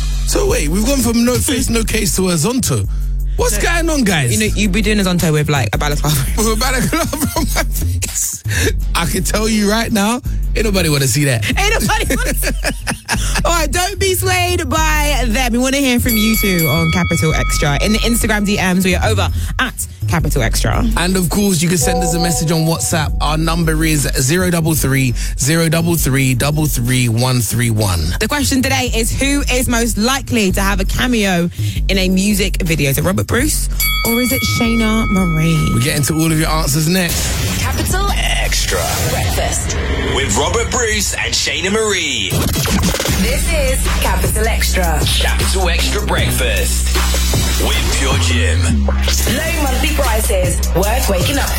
So wait, we've gone from no face, no case to Azonto. What's No. going on, guys? You know, you'd be doing Azonto with like a balaclava. With a balaclava on my face. I can tell you right now, ain't nobody want to see that. Ain't nobody want to see that. All right, don't be swayed by them. We want to hear from you two on Capital Extra. In the Instagram D Ms, we are over at Capital Extra. And of course, you can send us a message on WhatsApp. Our number is zero double three zero double three double three one three one. The question today is who is most likely to have a cameo in a music video? Is it Robert Bruce or is it Shayna Marie? We're getting to all of your answers next. Capital Extra Breakfast with Robert Bruce and Shayna Marie. This is Capital Extra. Capital Extra Breakfast with Pure Gym. Low monthly prices, worth waking up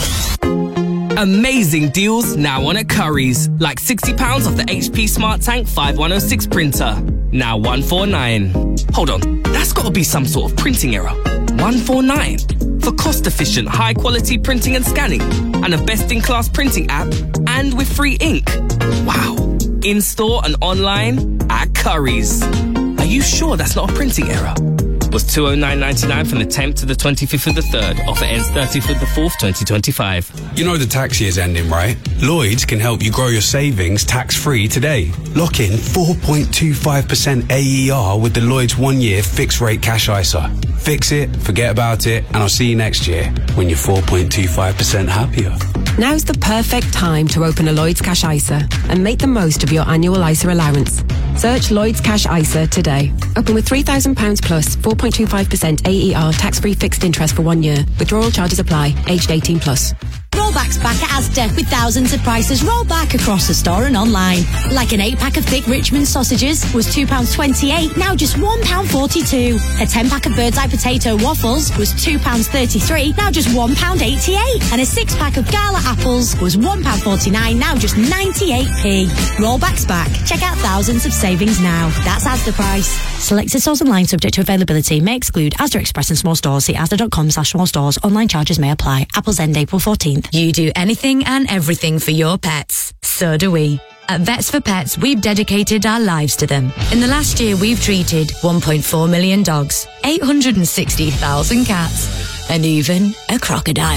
for. Amazing deals now on at Curry's. Like sixty pounds off the H P Smart Tank five one oh six printer. Now one forty-nine. Hold on, that's got to be some sort of printing error. one forty-nine. For cost-efficient, high-quality printing and scanning. And a best-in-class printing app. And with free ink. Wow. In-store and online at Curry's. Are you sure that's not a printing error? was two oh nine ninety-nine from the tenth to the twenty-fifth of the third. Offer ends thirtieth of the fourth, twenty twenty-five. You know the tax year's ending, right? Lloyds can help you grow your savings tax-free today. Lock in four point two five percent A E R with the Lloyds one-year fixed-rate cash I S A. Fix it, forget about it, and I'll see you next year when you're four point two five percent happier. Now's the perfect time to open a Lloyds Cash I S A and make the most of your annual I S A allowance. Search Lloyds Cash I S A today. Open with three thousand pounds plus, four point two five percent A E R tax-free fixed interest for one year. Withdrawal charges apply. Aged eighteen plus. Rollback's back at Asda with thousands of prices rolled back across the store and online. Like an eight-pack of thick Richmond sausages was two pounds twenty-eight, now just one pound forty-two. A ten-pack of Bird's Eye potato waffles was two pounds thirty-three, now just one pound eighty-eight. And a six-pack of Gala apples was one pound forty-nine, now just ninety-eight p. Rollback's back. Check out thousands of savings now. That's Asda price. Selected stores online subject to availability. May exclude Asda Express and small stores. See asda.com slash small stores. Online charges may apply. Apples end April fourteenth. You do anything and everything for your pets. So do we. At Vets for Pets, we've dedicated our lives to them. In the last year, we've treated one point four million dogs, eight hundred sixty thousand cats, and even a crocodile.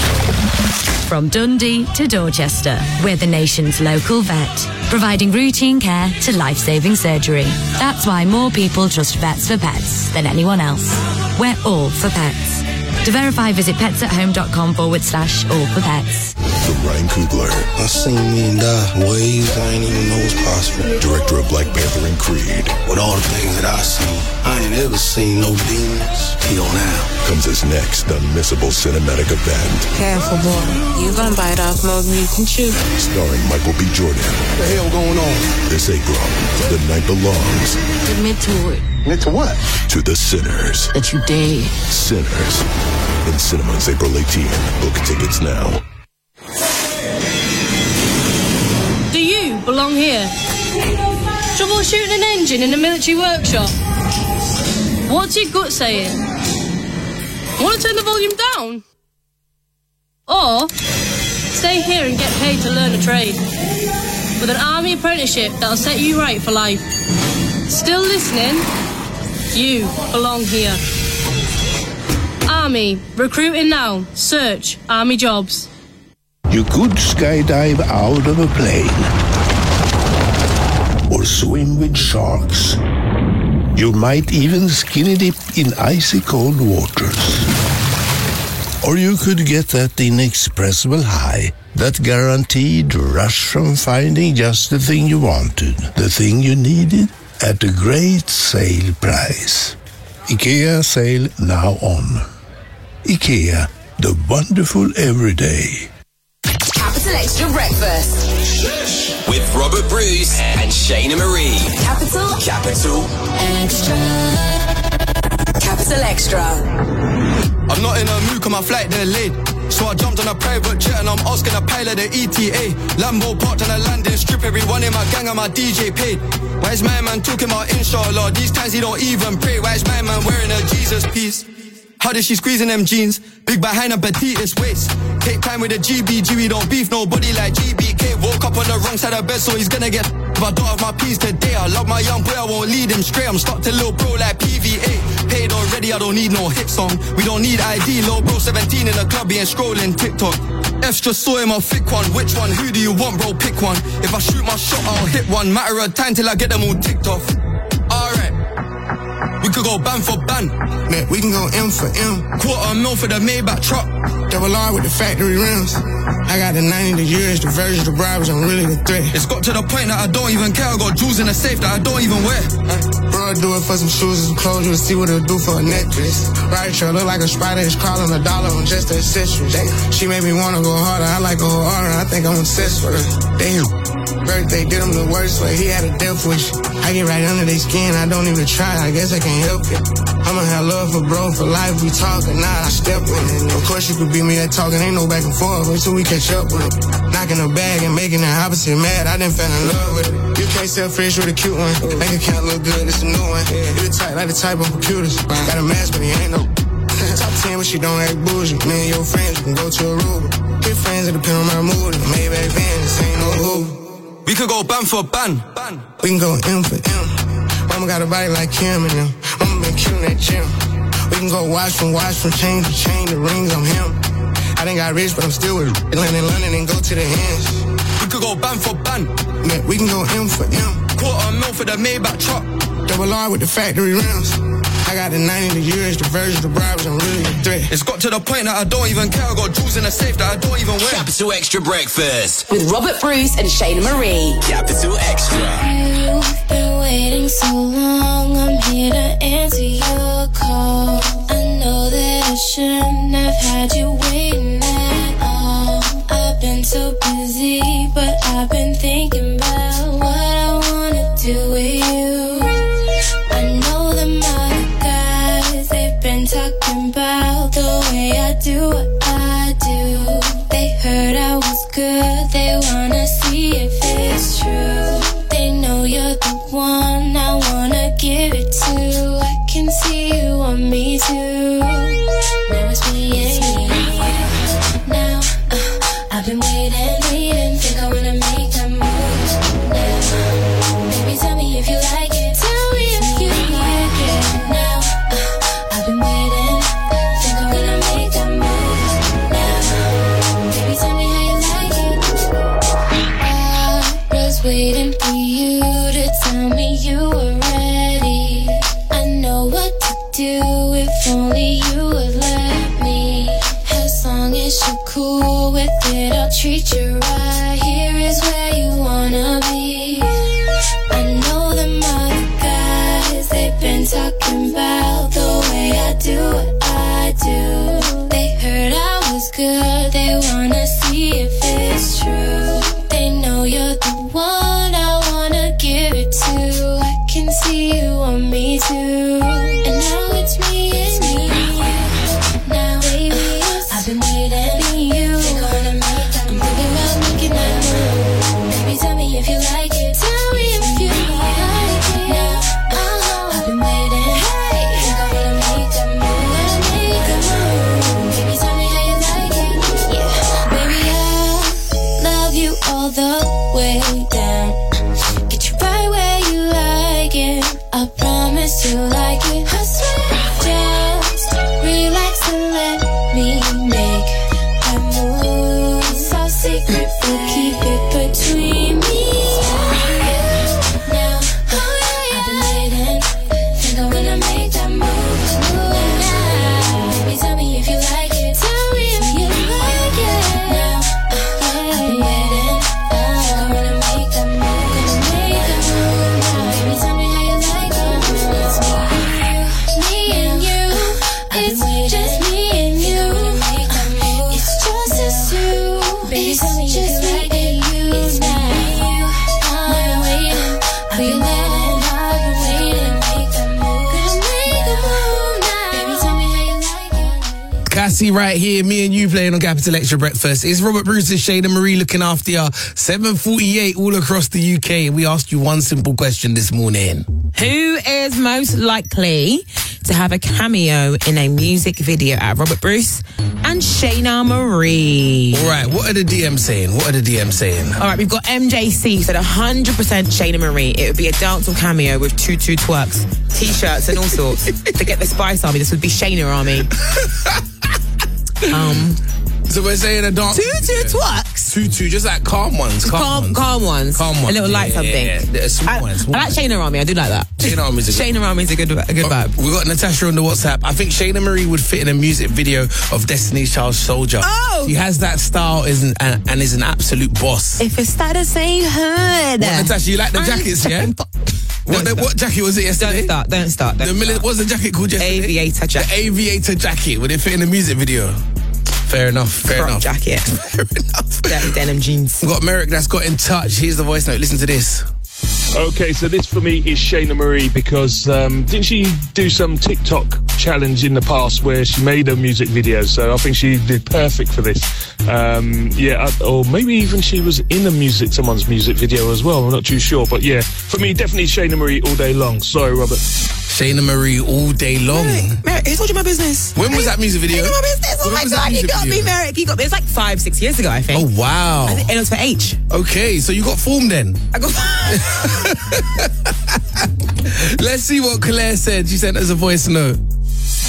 From Dundee to Dorchester, we're the nation's local vet, providing routine care to life-saving surgery. That's why more people trust Vets for Pets than anyone else. We're all for pets. To verify, visit petsathome.com forward slash all for pets. From Ryan Coogler. I seen me in die ways I ain't even know was possible. Director of Black Panther and Creed. With all the things that I seen, I ain't ever seen no demons till now. Comes his next unmissable cinematic event. Careful, boy. You gonna bite off more than you can chew. Starring Michael B. Jordan. What the hell going on? This April, the night belongs. Admit to it. Admit to what? To the sinners. That you dead. Sinners. In cinemas April eighteenth. Book tickets now. Do you belong here? Troubleshooting an engine in a military workshop? What's your gut saying? Want to turn the volume down? Or stay here and get paid to learn a trade with an army apprenticeship that'll set you right for life. Still listening? You belong here. Army, recruiting now. Search Army jobs. You could skydive out of a plane or swim with sharks. You might even skinny dip in icy cold waters. Or you could get that inexpressible high, that guaranteed rush from finding just the thing you wanted, the thing you needed, at a great sale price. IKEA sale now on. IKEA, the wonderful everyday. Capital Extra Breakfast. With Robert Bruce and Shayna Marie. Capital. Capital Extra. Capital Extra. I'm not in a mood cause my flight delayed. So I jumped on a private jet and I'm asking a pilot the E T A. Lambo parked on a landing strip, everyone in my gang and my D J paid. Why is my man talking about inshallah? These times he don't even pray. Why is my man wearing a Jesus piece? How did she squeeze in them jeans? Big behind and petitest waist. Take time with the G B G, we don't beef nobody like G B K. Woke up on the wrong side of bed, so he's gonna get if I don't have my peace today. I love my young boy, I won't lead him straight. I'm stuck to little bro like P V A. Paid already, I don't need no hit song. We don't need I D, little bro seventeen in the club, he ain't scrolling TikTok. F's just saw him a thick one. Which one? Who do you want, bro? Pick one. If I shoot my shot, I'll hit one. Matter of time till I get them all ticked off. Alright. We could go ban for ban. Man, we can go M for M. Quarter mil for the Maybach truck. Double R with the factory rims. I got the ninety, the years, the versions, the bribes, I'm really the threat. It's got to the point that I don't even care. I got jewels in the safe that I don't even wear. Uh, bro, I do it for some shoes and some clothes, you'll see what it'll do for a necklace. Right, sure, look like a spider, it's crawling a dollar on just the accessories. She made me wanna go harder, I like go harder, I think I'm obsessed with her. Damn. Birthday did him the worst way, he had a death wish. I get right under their skin, I don't even try, I guess I can't help it. I'ma have love for bro, for life, we talking, nah, I step with it. Of course you could beat me at talking, ain't no back and forth, until we catch up with it. Knocking her bag and making the opposite mad, I done fell in love with it. You can't sell fish with a cute one, bank account look good, it's a new one. You the type, like the type on computers, got a mask but he ain't no. Top ten but she don't act bougie, me and your friends, you can go to Aruba. Get friends that depend on my mood, Maybach van, this ain't no Uber. We could go ban for ban. We can go M for M. Mama got a body like Kim and them. Mama been killing that gym. We can go watch from watch from chain to chain, the rings, I'm him. I done got rich, but I'm still with London, London, and go to the hands. We could go band for band. Man, we can go M for M. Quarter mil for the Maybach truck. Double R with the factory rims. I got the ninety, the years, the version, the bribes, I'm really a threat. It's got to the point that I don't even care. I got jewels in the safe that I don't even wear. Capital Extra Breakfast with Robert Bruce and Shayna Marie. Capital Extra. You've been waiting so long, I'm here to answer your call. I know that I shouldn't have had you waiting at all. I've been so busy, but I've been thinking about what I wanna do with you. I know that my guys, they've been talking about the way I do what I do. They heard I was good, they wanna see if it's true. They know you're the one I wanna give it to. I can see you on me too. Now it's me and you. Now, uh, I've been waiting, waiting, think I wanna make that move. Now, baby, tell me if you like it. Tell me if you like it. Now, uh, I've been waiting, think I wanna make that move. Now, baby, tell me how you like it. I was waiting for you to tell me you were ready. I know what to do if only you would let me. As long as you're cool with it, I'll treat you right. Here is where you wanna be. I know that my guys, they've been talking about the way I do what I do. They heard I was good, they wanna see if it's true. They know you're the one I wanna give it to. I can see you on me too. And now it's me and me. Now, baby, uh, I've been waiting for you. Think I wanna make that move. I'm thinking about making that move. Baby, tell me if you like it. Tell me if you like it. Now, uh, I've been waiting. Hey, think I wanna make that move. Wanna make that move. Baby, tell me how you like it. Yeah, baby, I love you all the way down. Get you right where you like it. I promise you like it. I swear, just relax and let me make that move. It's all secret, but keep it between me and you. Now, I've been waiting. Think I wanna make that move. Now, baby, tell me if you like it. Tell me if you like it. Now, I've been waiting. Think I wanna make that move. Gonna make that move. Now, baby, tell me how you like it. It's me and you. It's just me and you. It's just us two. It's just me and you now. I'm waiting. I've been waiting. I've been waiting. Make that move. Gonna make that move now. Baby, tell me how you like it. Cassie right here, me and you playing on Capital Extra Breakfast. It's Robert Bruce and Shayna Marie looking after you. seven forty-eight all across the U K. We asked you one simple question this morning. Who is most likely to have a cameo in a music video at Robert Bruce and Shayna Marie? All right, what are the D Ms saying? What are the D Ms saying? All right, we've got M J C said one hundred percent Shayna Marie. It would be a dancehall cameo with tutu twerks, t-shirts and all sorts. To get the Spice Army, this would be Shayna Army. um... So we're saying a dance. Tutu twerks. Tutu, just like calm ones. Calm, Calm, ones. calm ones. Calm ones. A little yeah, light yeah, something. Yeah, yeah. The small I, ones. Small I like Shayna Army. I do like that. Shayna Army's a good Shayna Army's a good, a good oh, vibe. We got Natasha on the WhatsApp. I think Shayna Marie would fit in a music video of Destiny's Child Soldier. Oh! She has that style isn't, and, and is an absolute boss. If it started saying hood. What, Natasha, you like the jackets, yeah? What, the, what jacket was it yesterday? Don't start, don't start. Don't the mili- start. What's the jacket called yesterday? Aviator jacket. The aviator jacket. Would it fit in the music video? Fair enough, fair Crop enough. jacket. Fair enough. Dirty denim jeans. We've got Merrick that's got in touch. Here's the voice note. Listen to this. Okay, so this for me is Shayna Marie because um, didn't she do some TikTok challenge in the past where she made a music video? So I think she did perfect for this. Um, yeah, or maybe even she was in a music, someone's music video as well. I'm not too sure, but yeah, for me, definitely Shayna Marie all day long. Sorry, Robert. Shayna Marie all day long. Merrick, Merrick, who told you my business? When was that music video? Who told you my business? Oh When my was that God, you music got video? me, Merrick. You got me. It was like five, six years ago, I think. Oh, wow. I think it was for H. Okay, so you got form then? I got. Let's see what Claire said. She sent us a voice note.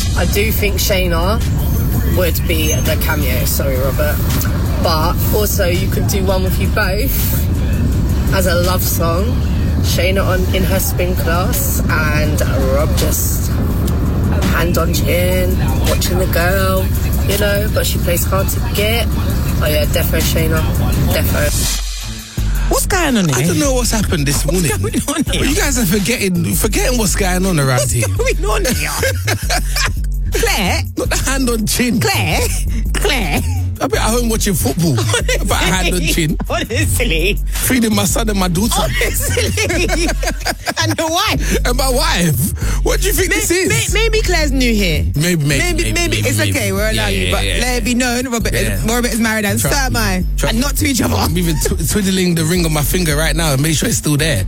I do think Shayna would be the cameo. Sorry, Robert. But also, you could do one with you both as a love song. Shayna on in her spin class, and Rob just hand on chin, watching the girl, you know. But she plays hard to get. Oh yeah, defo Shayna, defo. What's going on here? I don't know what's happened this morning. What's going on here? Well, you guys are forgetting forgetting what's going on around what's here. What's going on here? Claire? Not the hand on chin. Claire? Claire? I've been at home watching football. Honestly, about hand on chin. Honestly. Feeding my son and my daughter. Honestly. And your wife. And my wife. What do you think May- this is? May- maybe Claire's new here. Maybe, maybe. Maybe, maybe, maybe. It's maybe. okay, we're allowing Yeah, you. But yeah, yeah. let it be known, Robert, Yeah. is, Robert is married and so Trust am I. Trust And not to each other. I'm even tw- twiddling the ring on my finger right now and make sure it's still there.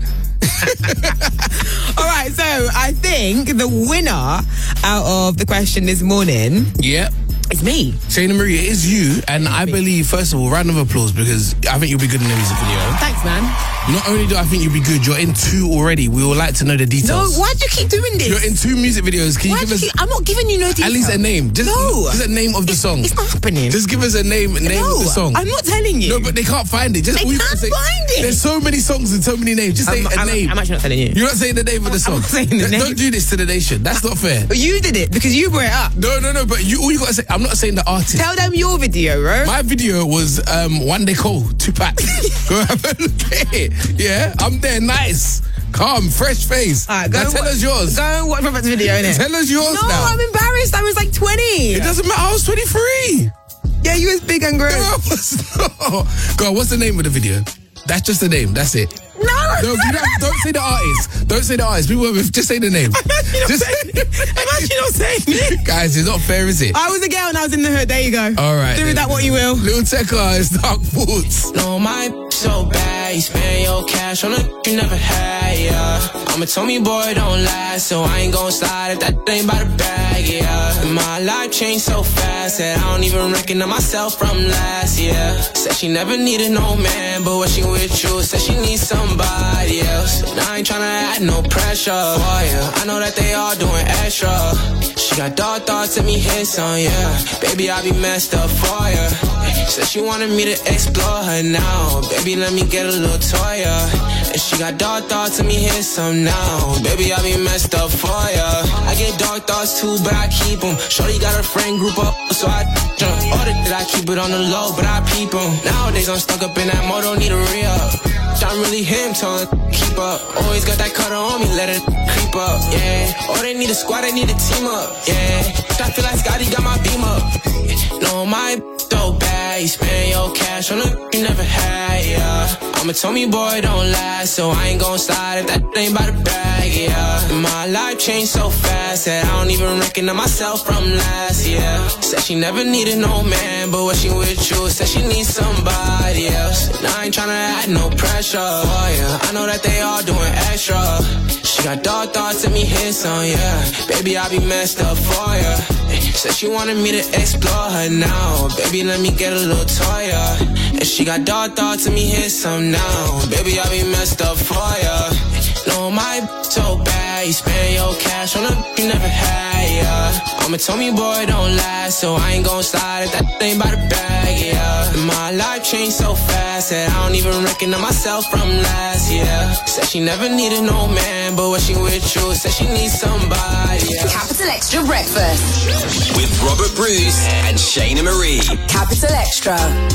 All right, so I think the winner out of the question this morning. Yep. It's me. Shayna Marie, it is you. And I believe, first of all, round of applause because I think you'll be good in the music video. Thanks, man. Not only do I think you'll be good, you're in two already. We would like to know the No, details. why do you keep doing this? You're in two music videos. Can you Why give do us you keep, I'm not giving you no details. at least a name? Just, no. just a name of the song. It's not happening. Just give us a name, name no, of the song. I'm not telling you. No, but they can't find it. Just They all you can't gotta say, find it. There's so many songs and so many names. Just say I'm, a I'm, name. I'm actually not telling you. You're not saying the name of the song. I'm not saying the name. Don't do this to the nation. That's not fair. But you did it because you brought it up. No, no, no. But you, all you gotta say. I'm not saying the artist. Tell them your video, bro. My video was um, One Day Cole, Tupac. Go have a look at it. Yeah, I'm there, nice, calm, fresh face. All right, go now and tell wa- us yours. Go and watch Robert's video, innit? Tell us yours no, now. I'm embarrassed. I was like twenty. It doesn't matter. I was twenty-three. Yeah, you was big and grown. No, I was not. Go on, what's the name of the video? That's just the name. That's it. No, No, you don't, don't say the artist. Don't say the artist. People, just say the name. Just I'm actually not saying it. Guys, it's not fair, is it? I was a girl and I was in the hood. There you go. All right. Do with that what you will. Little Tekka is Dark Thoughts. No, my so bad. You spend your cash on a you never had, yeah. I'm a Tommy boy, don't last, so I ain't gon' slide if that ain't by the bag, yeah. And my life changed so fast that I don't even recognize myself from last year. Said she never needed no man, but when she with you, said she needs somebody else. And I ain't tryna add no pressure for you. I know that they all doing extra. She got dark thoughts and me hits on, yeah. Baby, I be messed up for you. Said she wanted me to explore her now. Baby, let me get a little toy, yeah. And she got dark thoughts and me hit some now. Baby, I be messed up for ya. I get dark thoughts too, but I keep them. Shorty got her friend group up, so I jump. All the that I keep it on the low, but I peep them. Nowadays I'm stuck up in that mode, don't need a re-up. I'm really him, telling keep up. Always got that cutter on me, let it creep up, yeah. Oh, they need a squad, they need a team up, yeah. I feel like Scotty got my beam up. No, my so bad, you spend your cash on a you never had, yeah. I'm a Tommy boy, don't last, so I ain't gon' slide if that ain't by the bag, yeah. And my life changed so fast that I don't even recognize myself from last year. Said she never needed no man, but when she with you, said she needs somebody else. And I ain't tryna add no pressure, oh yeah. I know that they all doing extra. She got dark thoughts and me hits on, yeah. Baby, I be messed up for ya. Said she wanted me to explore her now. Baby, let me get a little toy, yeah. And she got dark thoughts and me hit some now. Baby, I be messed up for ya. No, my so bad. You spend your cash on a you never had, yeah. I'm a Tommy boy, don't last, so I ain't gon' slide if that ain't by the bag, yeah. And my life changed so fast that I don't even recognize myself from last year. Said she never needed no man, but when she with you, said she needs somebody else. Capital Extra Breakfast with Robert Bruce and Shayna Marie. Capital Extra.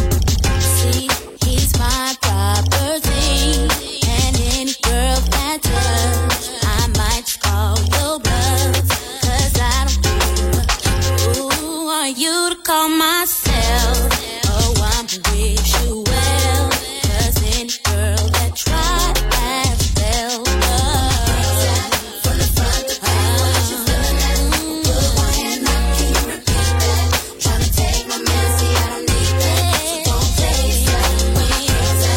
See, he's my property, and any girl that does, I might call your bluff, 'cause I don't do who are you to call myself? Oh, I'm wish you well, 'cause any girl that tried has failed. From the front to back, what you feeling that? Put one hand up, can you repeat that? Tryna take my man, see I don't need that. So don't play yourself when you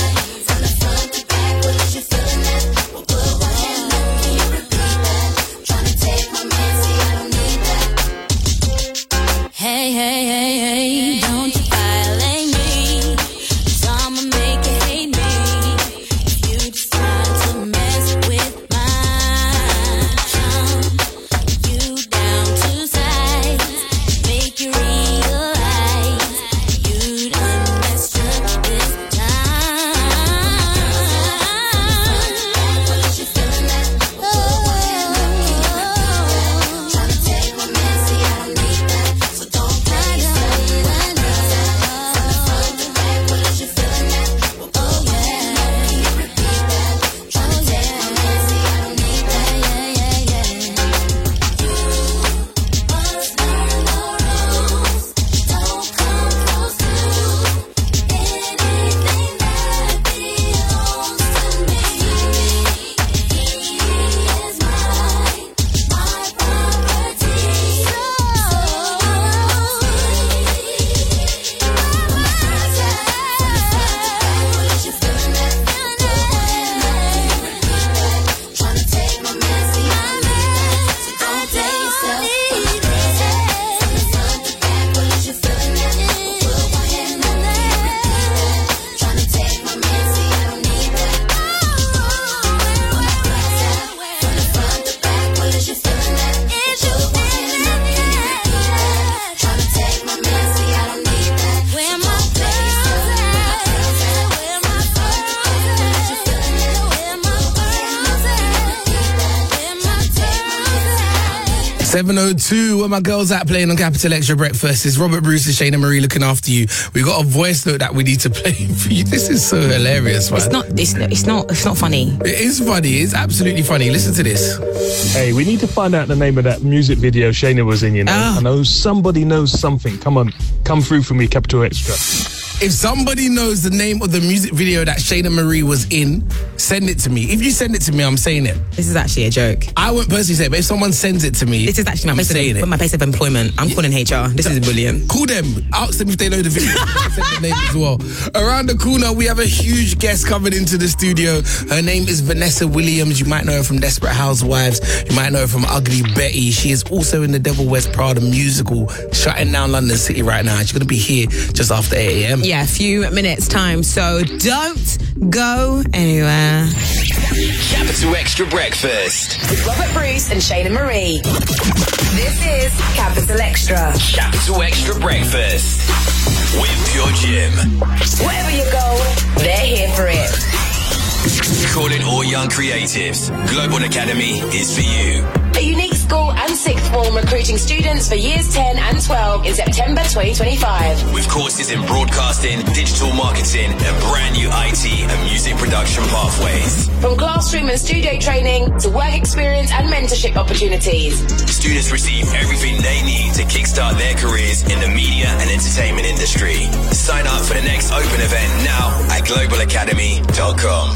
seven oh two, where my girls at playing on Capital Extra Breakfast. It's Robert Bruce and Shayna Marie looking after you. We got a voice note that we need to play for you. This is so hilarious, man. It's not, it's, it's not, it's not funny. It is funny. It's absolutely funny. Listen to this. Hey, we need to find out the name of that music video Shayna was in, you know. Ah. I know somebody knows something. Come on, come through for me, Capital Extra. If somebody knows the name of the music video that Shayna Marie was in, send it to me. If you send it to me, I'm saying it. This is actually a joke. I won't personally say it, but if someone sends it to me, This is actually my I'm place, saying of, it. my place of employment. I'm calling H R. This is brilliant. Call them. Ask them if they know the video. Send the name as well. Around the corner, we have a huge guest coming into the studio. Her name is Vanessa Williams. You might know her from Desperate Housewives. You might know her from Ugly Betty. She is also in the Devil Wears Prada musical, shutting down London City right now. She's going to be here just after eight a.m. Yeah, a few minutes time, so don't go anywhere. Capital Extra Breakfast. With Robert Bruce and Shayna Marie. This is Capital Extra. Capital Extra Breakfast. With Pure Gym. Wherever you go, they're here for it. Calling all young creatives. Global Academy is for you. A unique school and sixth form recruiting students for years ten and twelve in September twenty twenty-five. With courses in broadcasting, digital marketing, and brand new I T and music production pathways. From classroom and studio training to work experience and mentorship opportunities. Students receive everything they need to kickstart their careers in the media and entertainment industry. Sign up for the next open event now at global academy dot com.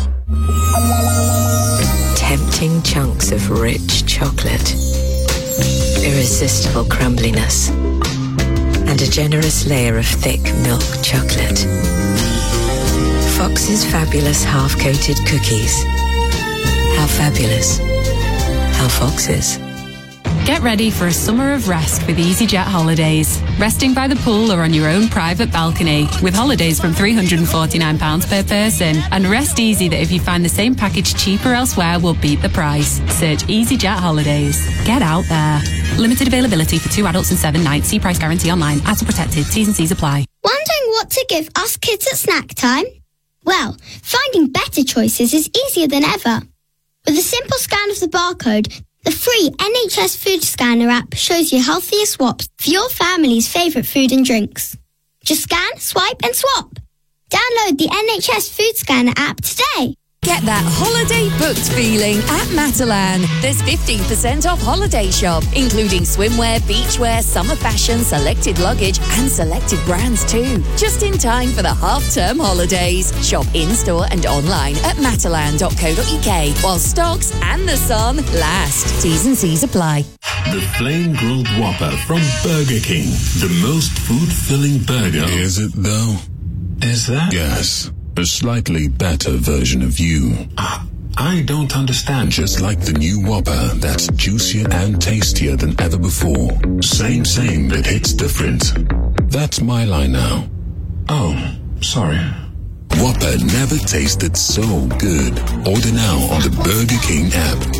Tempting chunks of rich chocolate, irresistible crumbliness, and a generous layer of thick milk chocolate. Fox's fabulous half-coated cookies. How fabulous. How Fox's. Get ready for a summer of rest with EasyJet Holidays. Resting by the pool or on your own private balcony with holidays from three hundred forty-nine pounds per person. And rest easy that if you find the same package cheaper elsewhere, we'll beat the price. Search EasyJet Holidays. Get out there. Limited availability for two adults and seven nights. See price guarantee online. As protected. T's and C's apply. Wondering what to give us kids at snack time? Well, finding better choices is easier than ever. With a simple scan of the barcode, the free N H S Food Scanner app shows you healthier swaps for your family's favourite food and drinks. Just scan, swipe and swap. Download the N H S Food Scanner app today. Get that holiday booked feeling at Matalan. There's fifteen percent off holiday shop, including swimwear, beachwear, summer fashion, selected luggage, and selected brands too. Just in time for the half-term holidays. Shop in-store and online at matalan dot co dot uk while stocks and the sun last. T's and C's apply. The Flame Grilled Whopper from Burger King. The most food-filling burger. Is it though? Is that? Yes. A slightly better version of you. Uh, I don't understand. Just like the new Whopper that's juicier and tastier than ever before. Same, same, but it's different. That's my line now. Oh, sorry. Whopper never tasted so good. Order now on the Burger King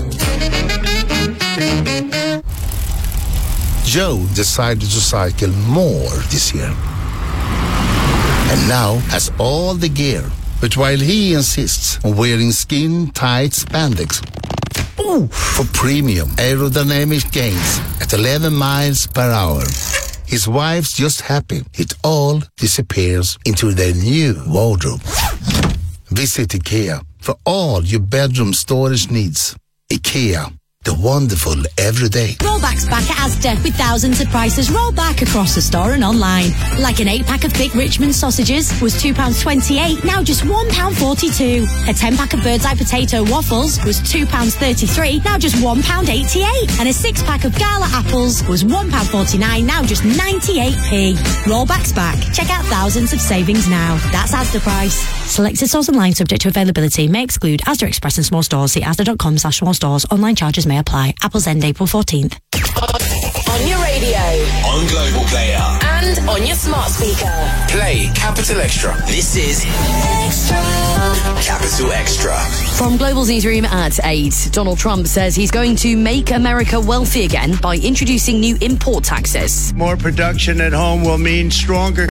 app. Joe decided to cycle more this year. And now has all the gear. But while he insists on wearing skin-tight spandex ooh, for premium aerodynamic gains at eleven miles per hour, his wife's just happy it all disappears into their new wardrobe. Visit IKEA for all your bedroom storage needs. IKEA. The wonderful everyday. Rollbacks back at Asda with thousands of prices rolled back across the store and online. Like an eight pack of thick Richmond sausages was two pounds twenty-eight, now just one pound forty-two. A ten pack of Bird's Eye potato waffles was two pounds thirty-three, now just one pound eighty-eight. And a six pack of Gala apples was one pound forty-nine, now just ninety-eight p. Rollbacks back. Check out thousands of savings now. That's Asda price. Selected stores online subject to availability. May exclude Asda Express and small stores. See asda dot com slash small stores. Online charges may apply. Apples end April fourteenth. On your radio. On Global Player. And on your smart speaker. Play Capital Extra. This is Extra. Capital Extra. From Global's newsroom at eight, Donald Trump says he's going to make America wealthy again by introducing new import taxes. More production at home will mean stronger